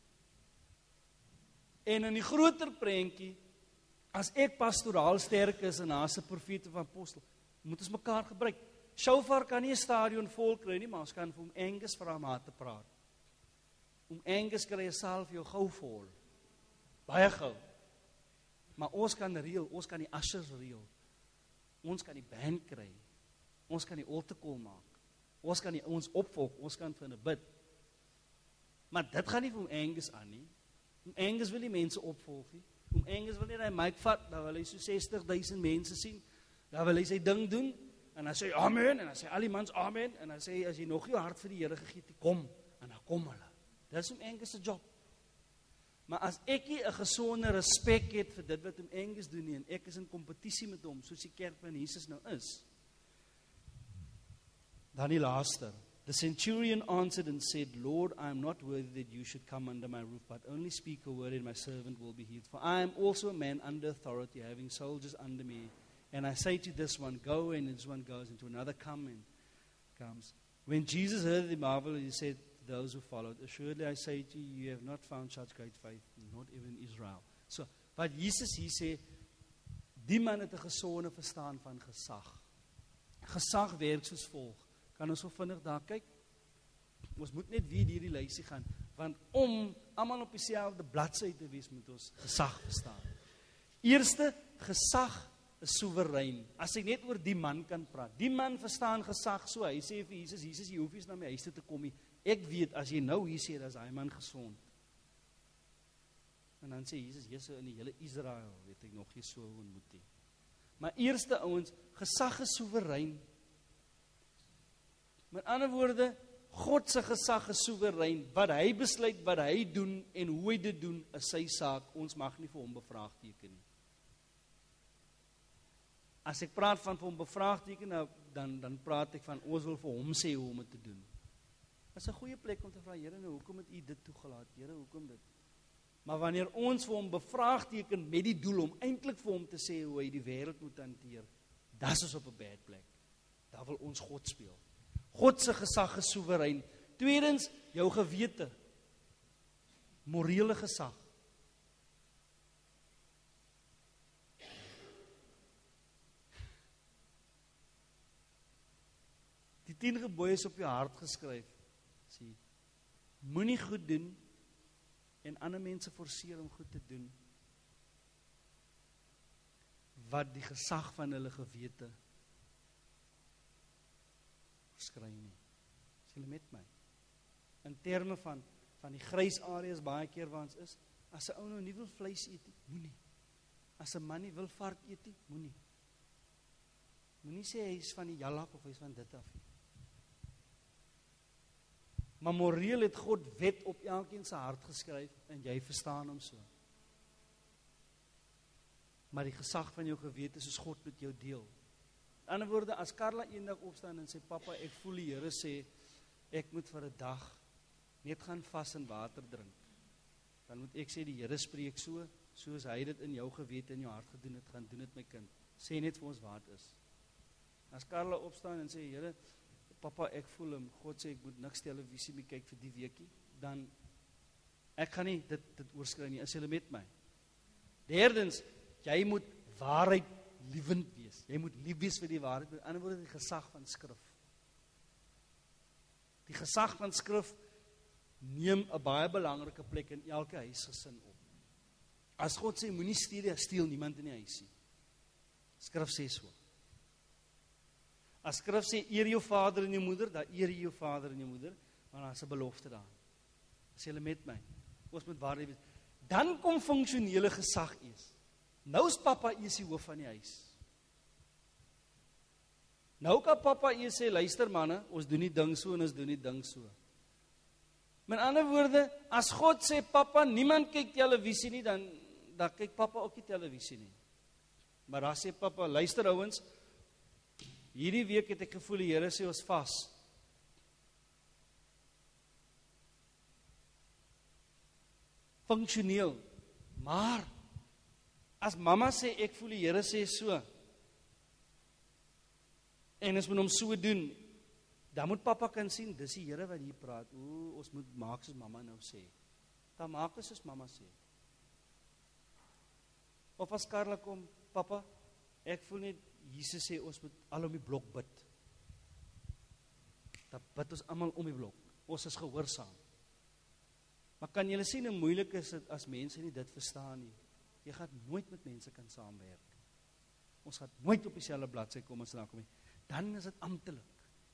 En in die groter prentjie, as ek pastoraal sterk is en as 'n profeet of apostel, moet ons mekaar gebruik. Shofar kan nie 'n stadion vol kry nie, maar ons kan vir hom Angus vra om te praat. Om Angus kry 'n saal vir jou gou vol. Baie gou. Maar ons kan reël, ons kan die ushers reël. Ons kan die band kry. Ons kan die altar call maak. Ons kan die ons opvolg, ons kan vir hulle bid. Maar dit gaan nie vir hom Angus aan nie. Om Angus wil die mense opvolg nie. Om Angus wil nie hy mic vat, dan wil hy so sestig duisend mense sien. Dan wil hy sy ding doen. En dan sê hy amen, en dan sê al die mans amen, en dan sê hy, as jy nog jou hart vir die Here gegee het, kom, en dan kom hulle. Dis om Angus se job. Maar as ek nie 'n gesonde respek het vir dit wat om Angus doen nie, en ek is in kompetisie met hom, soos die kerk van Jesus nou is, dan die laaste. The centurion answered and said, Lord, I am not worthy that you should come under my roof, but only speak a word and my servant will be healed. For I am also a man under authority, having soldiers under me. And I say to this one, go, and this one goes, and to another, come, and comes. When Jesus heard the marvel, he said, those who followed. Assuredly I say to you, you have not found such great faith, not even Israel. So, wat Jesus hier sê, die man het 'n gesonde verstaan van gesag. Gesag werk soos volg. Kan ons so vinnig daar kyk? Ons moet net weer hierdie lysie gaan, want om almal op dieselfde bladsy te wees, moet ons gesag verstaan. Eerste, gesag is soewerein. As ek net oor die man kan praat. Die man verstaan gesag so. Hy sê vir Jesus, Jesus, jy hoef nie na my huis toe te kom nie. Ek weet, as jy nou hier sê, as hy man gesond. En dan sê Jesus, Jesus in die hele Israel, weet ek nog nie so ontmoet nie. Maar eerste ouens, gesag is soewerein. Met ander woorde, God se gesag is soewerein. Wat hy besluit, wat hy doen en hoe hy dit doen, is sy saak. Ons mag nie vir hom bevraagteken nie. As ek praat van vir hom bevraagteken, dan dan praat ek van ons wil vir hom sê hoe om dit te doen. Dit is 'n goeie plek om te vra, Here, nou hoekom het U dit toegelaat? Here, hoekom dit? Maar wanneer ons vir hom bevraagteken met die doel om eintlik vir hom te sê hoe hy die wêreld moet hanteer, dis is op 'n bad plek. Daar wil ons God speel. God se gesag is soewerein. Tweedens, jou gewete. Morele gesag. Die tien gebooie is op jou hart geskryf. Sê, moenie goed doen en ander mense forceer om goed te doen wat die gesag van hulle gewete verskry nie. Is julle met my? In terme van van die grys areas baie keer waar ons is, as 'n ou nou nie wil vleis eet nie, moenie. As 'n man nie wil vark eet nie, moenie. Moenie sê hy is van die jalap of hy is van dit af nie. Maar moreel het God wet op elkeen se hart geskryf en jy verstaan hom so. Maar die gesag van jou gewete soos God met jou deel. In ander woorde, as Carla eendag opstaan en sê, papa, ek voel die Here sê, ek moet vir 'n dag net gaan vas en water drink. Dan moet ek sê, die Here spreek so, soos hy dit in jou gewete en jou hart gedoen het, gaan doen dit my kind. Sê net vir ons wat is. As Carla opstaan en sê, Here, papa, ek voel hom, God sê, ek moet niks televisie meer kyk vir die weekie, dan, ek gaan nie dit, dit oorskry nie, is julle met my. Derdens, jy moet waarheid liewend wees, jy moet lief wees vir die waarheid, met ander woorde, die gesag van skrif. Die gesag van skrif neem 'n baie belangrike plek in elke huisgesin op. As God sê, moenie steel, steel niemand in die huis nie. Skrif sê so. As skrif sê, eer jou vader en jou moeder, dan eer jy jou vader en jou moeder, maar daar is 'n belofte daar. As julle met my, ons moet waarheid wees. Dan kom funksionele gesag eers. Nou is papa eers die hoof van die huis. Nou kan papa eers sê, luister manne, ons doen die ding so en ons doen die ding so. Met ander woorde, as God sê, papa, niemand kyk televisie nie, dan, dan kyk papa ook nie televisie nie. Maar daar sê papa, luister ouens, hierdie week het ek gevoel, die Here sê ons vas. Funksioneel. Maar, as mama sê, ek voel die Here sê so, en ons moet hom so doen, dan moet papa kan sien, dis die Here wat hier praat, o, ons moet maak soos mama nou sê. Dan maak ons soos mama sê. Of as Carla kom, papa, ek voel net, Jesus sê, ons moet al om die blok bid. Dan bid ons almal om die blok. Ons is gehoorsaam. Maar kan julle sien, hoe moeilik is dit as mense nie dit verstaan nie? Jy gaan nooit met mense kan saamwerk. Ons gaan nooit op dieselfde bladsy kom as daar kom nie. Dan is dit amptelik.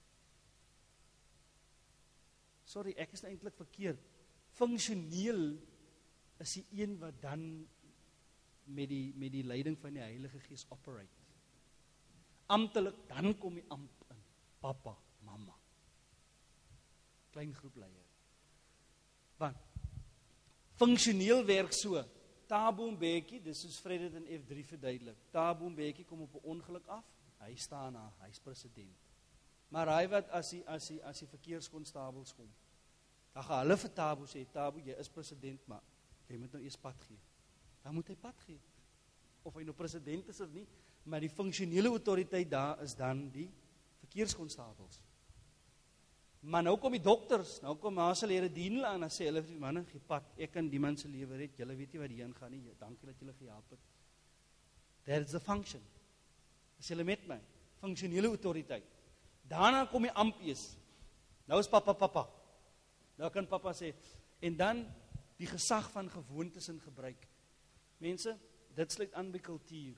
Sorry, ek is eintlik verkeerd. Funksioneel is die een wat dan met die, met die leiding van die Heilige Gees operate. Amptelik, dan kom die ampt in. Papa, mama. Klein groep leier. Want, funksioneel werk so. Thabo Mbeki, dis soos Fred dit in F drie verduidelik. Thabo Mbeki kom op 'n ongeluk af, hy staan daar, hy's president. Maar hy wat as die, as die, as die verkeerskonstabels kom, dan gaan hulle vir Thabo sê, Thabo, jy is president, maar jy moet nou eers pad gee. Dan moet hy pad gee. Of hy nou president is of nie, maar die funksionele autoriteit daar is dan die verkeerskonstabels. Maar nou kom die dokters, nou kom Haselere Dienel aan, en sê hulle vir die manne, gee pad, ek kan die man se lewe red, julle weet nie wat hierheen gaan nie, dankie dat julle gehelp het. That is the function. Is julle met my? Funksionele autoriteit. Daarna kom die ampies. Nou is papa papa. Nou kan papa sê, en dan die gesag van gewoontes en gebruik. Mense, dit sluit aan by kultuur.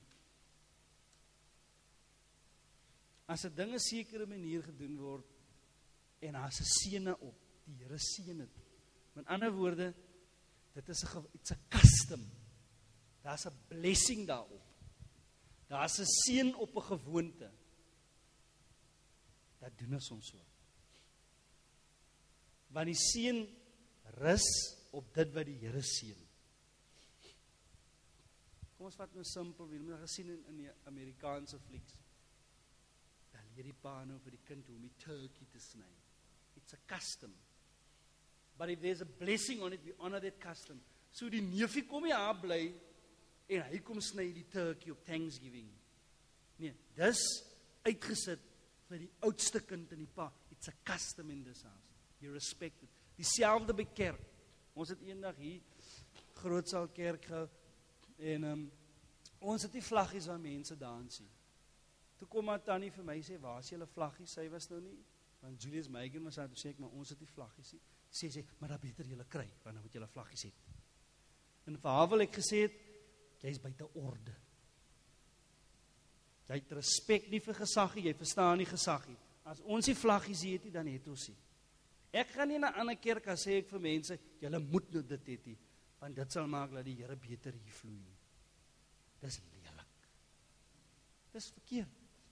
As 'n ding 'n sekere manier gedoen word, en daar's 'n seëne op, die Here seën dit. Met ander woorde, dit is 'n it's a custom. Daar's 'n blessing daarop. Daar's 'n seën op 'n gewoonte. Dat doen ons ons so. Want die seën rus op dit wat die Here seën. Kom ons vat nou simpel, jy het gesien in, in die Amerikaanse flieks. Dan leer die pa nou vir die kind hoe om die turkey te sny. It's a custom. But if there's a blessing on it, we honor that custom. So die neefie kom hier aan bly, en hy kom sny die turkey op Thanksgiving. Nee, dis uitgesit vir die oudste kind in die pa. It's a custom in this house. You respect it. Dieselfde by kerk. Ons het eendag hier grootsaal kerk gehou, en um, ons het die vlaggies waar mense dans sien. Toe kom maar Tannie vir my sê, waar is julle vlaggies? Sy was nou nie, want Julius Megan was daar, toe sê ek, maar ons het die vlaggies nie. Sê sê, maar dat beter julle kry, want dan moet julle vlaggies het. En vir haar wil ek gesê het, jy is buite orde. Jy het respek nie vir gesaggie, jy verstaan nie gesaggie. As ons die vlaggies het nie, dan het ons nie. Ek gaan nie na 'n ander kerk as sê ek vir mense, julle moet nou dit het nie, want dit sal maak dat die Here beter hier vloei. Dis lelik. Dis verkeerd.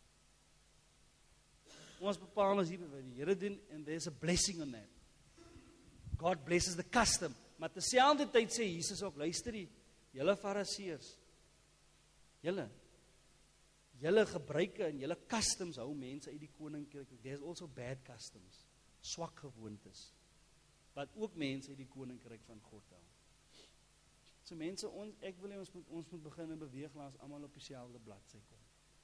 Ons bepaal ons hier wat die Here doen, and there's a blessing on that. God blesses the custom. Maar terselfdertyd sê Jesus ook, luister die, julle Fariseërs, julle, julle gebruike en julle customs hou mense uit die koninkryk. There's also bad customs, swak gewoontes, wat ook mense uit die koninkryk van God hou. So mense, ons, ek wil nie, ons moet, ons moet begin en beweeg, laat ons almal op dieselfde bladsy kom.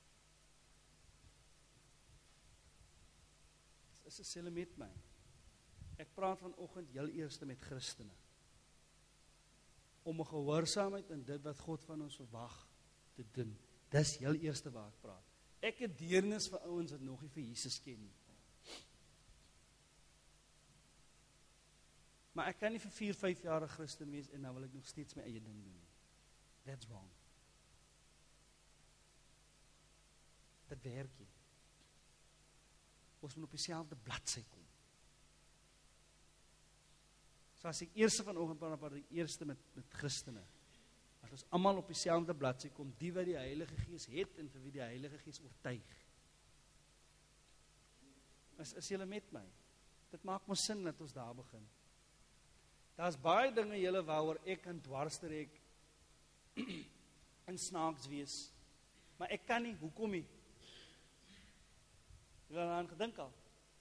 Is is hulle met my? Ek praat vanoggend heel eers met Christene. Om 'n gehoorsaamheid in dit wat God van ons verwag te doen. Dis heel eerste waar ek praat. Ek het deernis vir ouens wat nog nie vir Jesus ken nie. Maar ek kan nie vir vier, vyf jaar 'n Christen wees en nou wil ek nog steeds my eie ding doen nie. That's wrong. Dit werk nie. Ons moet op dieselfde bladsy kom. So as ek eerste vanoggend praat, praat ek eerste met, met Christene. Dat ons almal op dieselfde bladsy kom, die wat die Heilige Gees het en vir wie die Heilige Gees oortuig. Is, is julle met my? Dit maak mos sin dat ons daar begin. Daar's baie dinge julle waaroor ek kan dwarstrek en snaaks wees. Maar ek kan nie, hoekom nie? Julle het aan gedink al.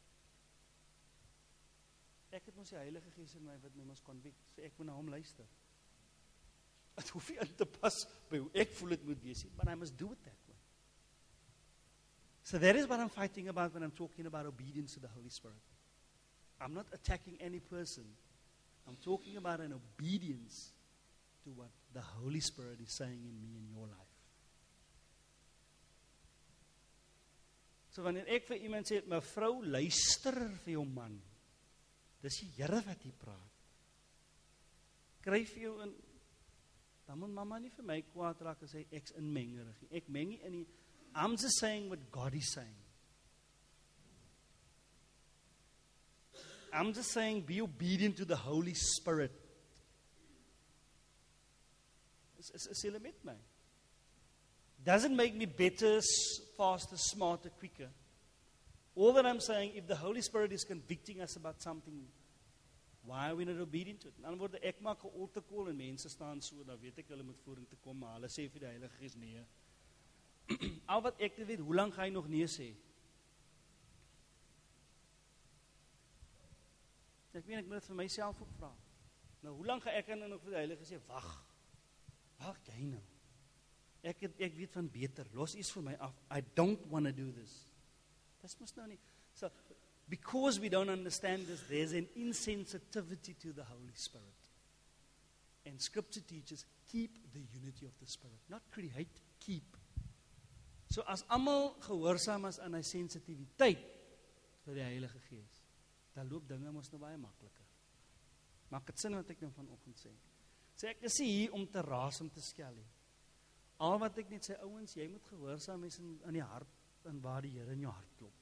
Ek het mos die Heilige Gees in my wat my mos convict, so ek moet na hom luister. Het hoef nie in te pas by hoe ek voel het moet wees, but I must do it that way. So that is what I'm fighting about when I'm talking about obedience to the Holy Spirit. I'm not attacking any person. I'm talking about an obedience to what the Holy Spirit is saying in me in your life. So wanneer ek vir iemand sê, mevrou, luister vir jou man. Dis die Here wat hier praat. Kry vir jou in, dan moet mamma nie vir my kwaad raak en sê, ek's inmengerig. Ek meng nie in die, I'm just saying what God is saying. I'm just saying, be obedient to the Holy Spirit. Is, is, is julle met my? Doesn't make me better, faster, smarter, quicker. All that I'm saying, if the Holy Spirit is convicting us about something, why are we not obedient to it? In ander woorde, ek maak 'n altar call en mense staan so, dan weet ek hulle moet vorentoe kom, maar hulle sê vir die Heilige Gees nee. Al wat ek te weet, hoe lank gaan hy nog nee sê? Ek weet, ek moet dit vir myself ook vra. Nou, hoe lank gaan ek en nog vir die Heilige sê, wag, wag jy nou? Ek, het, ek weet van beter, los iets vir my af. I don't want to do this. Dis mos nou nie. So, because we don't understand this, there's an insensitivity to the Holy Spirit. And Scripture teaches, keep the unity of the Spirit. Not create, keep. So as almal gehoorsaam is aan hy sensitiwiteit vir die Heilige Gees, dan loop dinge mos nou baie makliker. Maak dit sin wat ek nou vanoggend sê? Sê ek is hier om te raas, om te skel nie. Al wat ek net sê, ouens, jy moet gehoorsaam wees in, in die hart, en waar die Here in jou hart klop.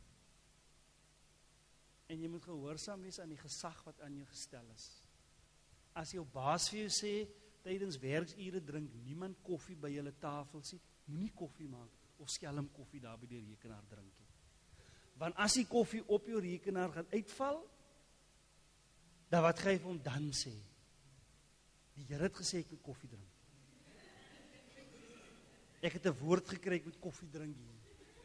En jy moet gehoorsaam wees aan die gesag wat aan jou gestel is. As jou baas vir jou sê, tydens werksure drink niemand koffie by julle tafels nie, moenie koffie maak, of skelm koffie daar by die rekenaar drink nie. Want as die koffie op jou rekenaar gaan uitval, dan wat gaan jy vir hom dan sê? Die Here het gesê ek moet koffie drink. Ek het 'n woord gekry, ek moet koffie drink hier.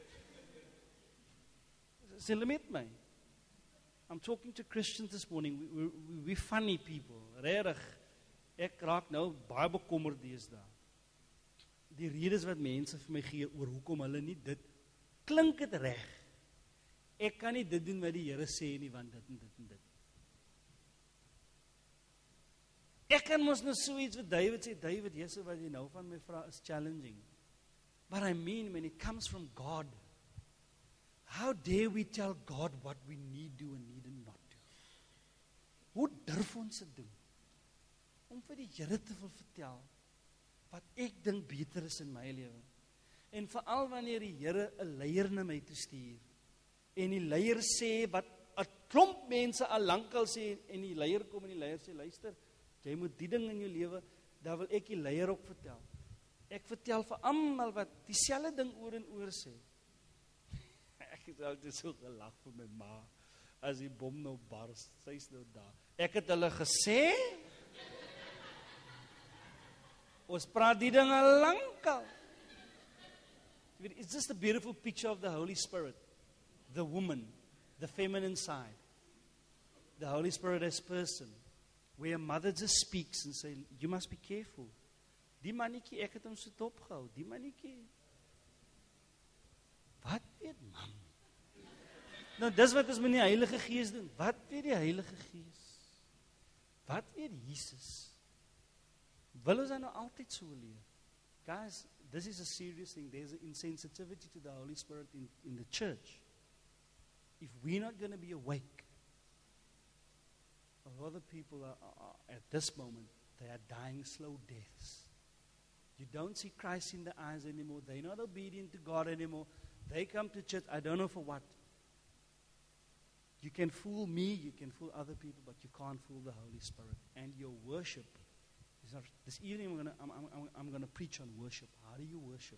Sê hulle met my. I'm talking to Christians this morning. We, we, we, we funny people. Regtig. Ek raak nou baie bekommerd deesdae. Die redes wat mense vir my gee oor hoekom hulle nie dit, klink dit reg. Ek kan nie dit doen wat die Here sê nie, want dit en dit en dit. Ek kan mos nou so iets wat David sê, David, Jesus, wat jy nou van my vra is challenging. But I mean, when it comes from God, how dare we tell God what we need do and need and not do? Hoe durf ons dit doen? Om vir die Here te wil vertel wat ek dink beter is in my lewe. En veral wanneer die Here 'n leier na my toe stuur en die leier sê wat 'n klomp mense al lankal sê en die leier kom en die leier sê luister, jy moet die ding in jou lewe, dan wil ek die leier ook vertel. Ek vertel vir almal wat dieselfde ding oor en oor sê. Ek het altyd so gelag vir my ma as die bom nou bars, sy's nou daar. Ek het hulle gesê, ons praat die dinge lankal. It's just a beautiful picture of the Holy Spirit. The woman, the feminine side. The Holy Spirit as person. Where a mother just speaks and say, you must be careful. Die mannetjie, ek het hom so dopgehou. Die mannetjie. Wat weet man? Nou, dis wat ons met die Heilige Gees doen. Wat weet die Heilige Gees? Wat weet Jesus? Wil ons dan nou altyd so leer? Guys, this is a serious thing. There's an insensitivity to the Holy Spirit in, in the church. If we're not going to be awake, a lot of people are, are, at this moment, they are dying slow deaths. You don't see Christ in the eyes anymore. They're not obedient to God anymore. They come to church, I don't know for what. You can fool me, you can fool other people, but you can't fool the Holy Spirit. And your worship is not, this evening I'm going to I'm, I'm, I'm going to preach on worship. How do you worship?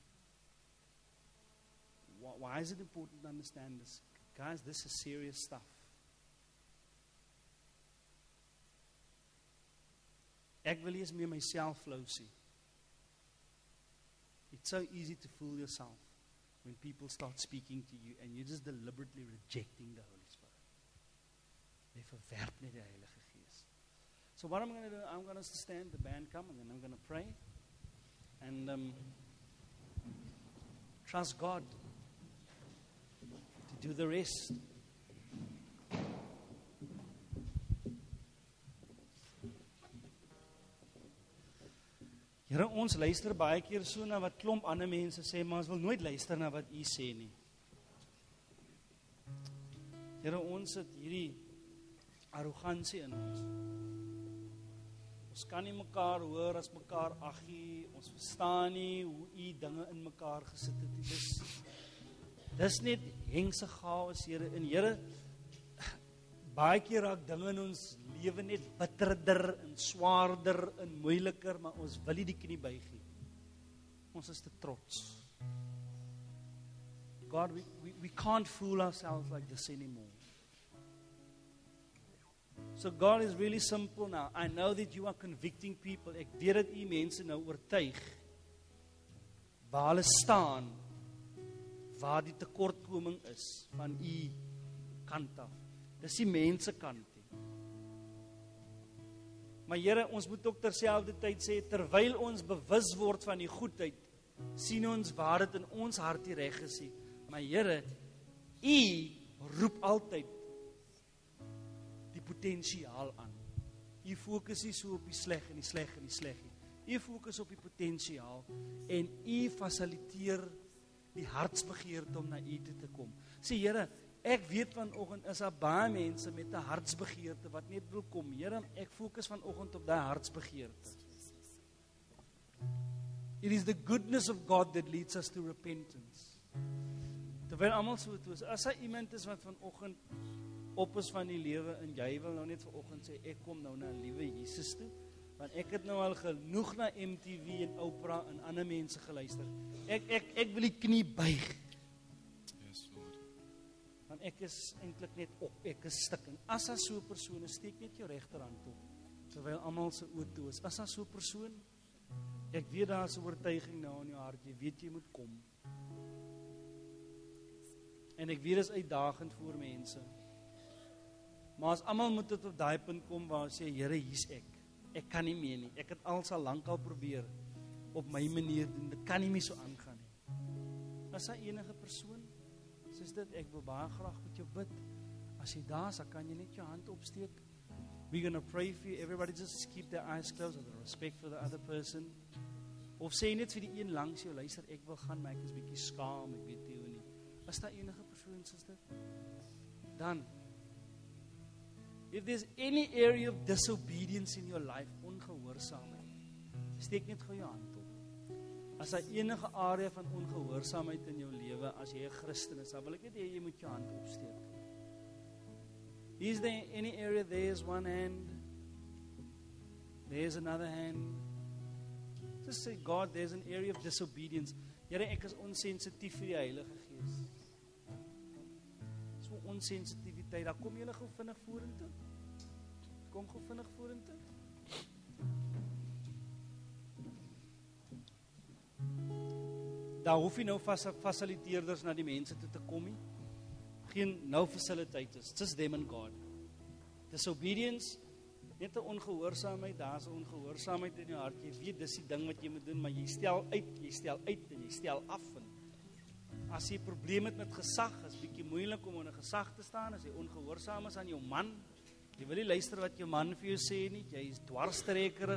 Why, why is it important to understand this? Guys, this is serious stuff. Ek wil eers meer myself flou sien. It's so easy to fool yourself when people start speaking to you and you're just deliberately rejecting the Holy Spirit. Jy verwerp net die Heilige Gees. So what I'm going to do, I'm going to stand, the band come, and then I'm going to pray. And um, trust God to do the rest. Here, ons luister baie keer so na wat klomp ander mense sê, maar ons wil nooit luister na wat U sê nie. Here, ons het hierdie arrogansie in ons. Ons kan nie mekaar hoor as mekaar aggie, ons verstaan nie hoe U dinge in mekaar gesit het. Dis, dis net hengse chaos, Here. En Here, baie keer raak dinge in ons lewe net bitterder en swaarder en moeiliker, maar ons wil nie die knie buig nie. Ons is te trots. God, we, we, we can't fool ourselves like this anymore. So God is really simple now. I know that you are convicting people. Ek weet dat U mense nou oortuig waar hulle staan, waar die tekortkoming is van U kant af. Dis die mense kant. Maar Here, ons moet ook terselfdertyd sê, terwyl ons bewus word van die goedheid, sien ons waar dit in ons hart die reg is. Maar Here, U roep altyd die potensiaal aan. U fokus nie so op die sleg en die sleg en die sleg nie. U fokus op die potensiaal en u fasiliteer die hartsbegeerte om na u toe te kom. Sê Here, ek weet vanoggend is daar baie mense met 'n hartsbegeerte wat net wil kom. Here, ek fokus vanoggend op daai hartsbegeerte. It is the goodness of God that leads us to repentance. Terwyl almal so toe is, as daar iemand is wat vanoggend op is van die lewe en jy wil nou net vanoggend sê, ek kom nou na 'n liewe Jesus toe, want ek het nou al genoeg na M T V en Oprah en ander mense geluister. Ek ek ek wil die knie buig. Yes, Lord. Want ek is eintlik net op, ek is stikkend. As daar so 'n persoon is, steek net jou regterhand op, terwyl almal se oë toe is. As daar so 'n persoon, ek weet daar is 'n oortuiging nou in jou hart, jy weet jy moet kom. En ek weet dit is uitdagend vir mense. Maar as almal moet tot op daai punt kom waar sê, Here, hier's ek. Ek kan nie meer nie. Ek het al so lank al probeer op my manier doen. Dit kan nie meer so aangaan nie. As daar enige persoon, soos dit, ek wil baie graag met jou bid. As jy daar is, dan kan jy net jou hand opsteek. We're going to pray for you. Everybody just keep their eyes closed out of respect for the other person. Of sê net vir die een langs jou, luister, ek wil gaan, maar ek is bietjie skaam, ek weet nie hoe nie. As daar enige persoon soos dit, dan, if there's any area of disobedience in your life, ongehoorsaamheid, steek net gou jou hand op. As daar enige area van ongehoorsaamheid in jou lewe, as jy 'n Christen is, dan wil ek net hê jy moet jou hand opsteek. Is there any area? There's one hand. There's another hand. Just say, God, there's an area of disobedience. Here, ek is onsensitief vir die Heilige Gees. So onsensitiwiteit, daar kom julle gou vinnig vorentoe. Kom gou vinnig vorentoe. Daar hoef jy nou vas, fasiliteerders na die mense toe te kom nie. Geen no facilitators, just them and God. Disobedience, net 'n ongehoorsaamheid, daar's 'n ongehoorsaamheid in jou hart. Jy weet dis die ding wat jy moet doen, maar jy stel uit, jy stel uit en jy stel af. En as jy 'n probleem het met gesag, is bietjie moeilik om in 'n gesag te staan as jy ongehoorsaam is aan jou man. Jy wil nie luister wat jou man vir jou sê nie, jy is dwarstrekkerig.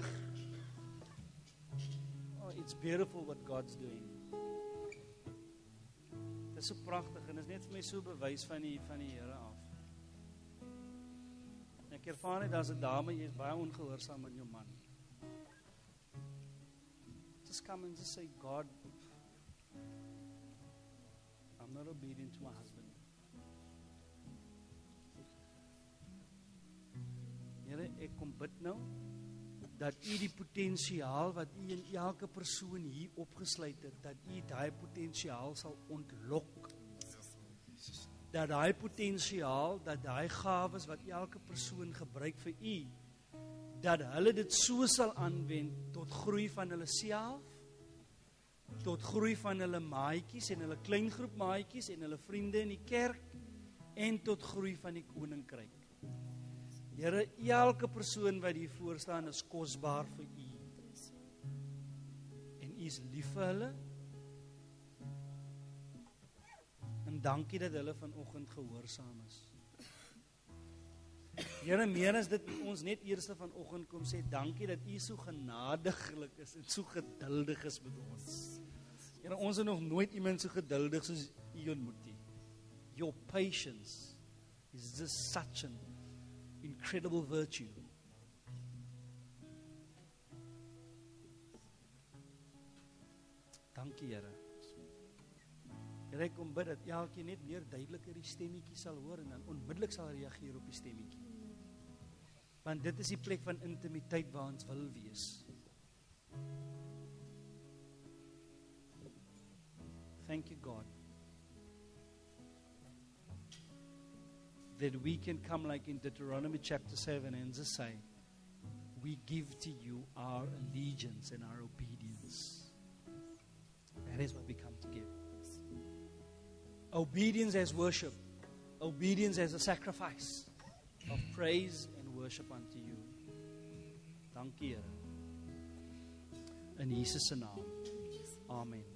Oh, it's beautiful what God's doing. Dit is so pragtig en is net vir my so bewys van die van die Here af. Ek ervaar net daar's 'n dame, jy is baie ongehoorsaam aan jou man. Just come and just say, God, I'm not obedient to my husband. Here, ek kom bid nou dat u die potensiaal wat u in elke persoon hier opgesluit het, dat u daai potensiaal sal ontlok. Dat daai potensiaal, dat daai gawes wat elke persoon gebruik vir u, dat hulle dit so sal aanwend tot groei van hulle self, tot groei van hulle maatjies en hulle kleingroep maatjies en hulle vriende in die kerk en tot groei van die koninkryk. Here, elke persoon wat hier voor staan is kosbaar vir u. En u is lief vir hulle. En dankie dat hulle vanoggend gehoorsaam is. Here, meer as dit ons net eers vanoggend kom sê, dankie dat u so genadiglik is en so geduldig is met ons. Here, ons het nog nooit iemand so geduldig soos u ontmoet nie. Your patience is just such an incredible virtue. Dankie, Here. Here, ek kom bid dat elkeen net meer duideliker die stemmetjie sal hoor en dan onmiddellik sal reageer op die stemmetjie. Want dit is die plek van intimiteit waar ons wil wees. Thank you, God, that we can come like in Deuteronomy chapter seven and just say, we give to you our allegiance and our obedience. That is what we come to give. Obedience as worship. Obedience as a sacrifice of praise and worship unto you. Dankie, Here. In Jesus se naam. Amen.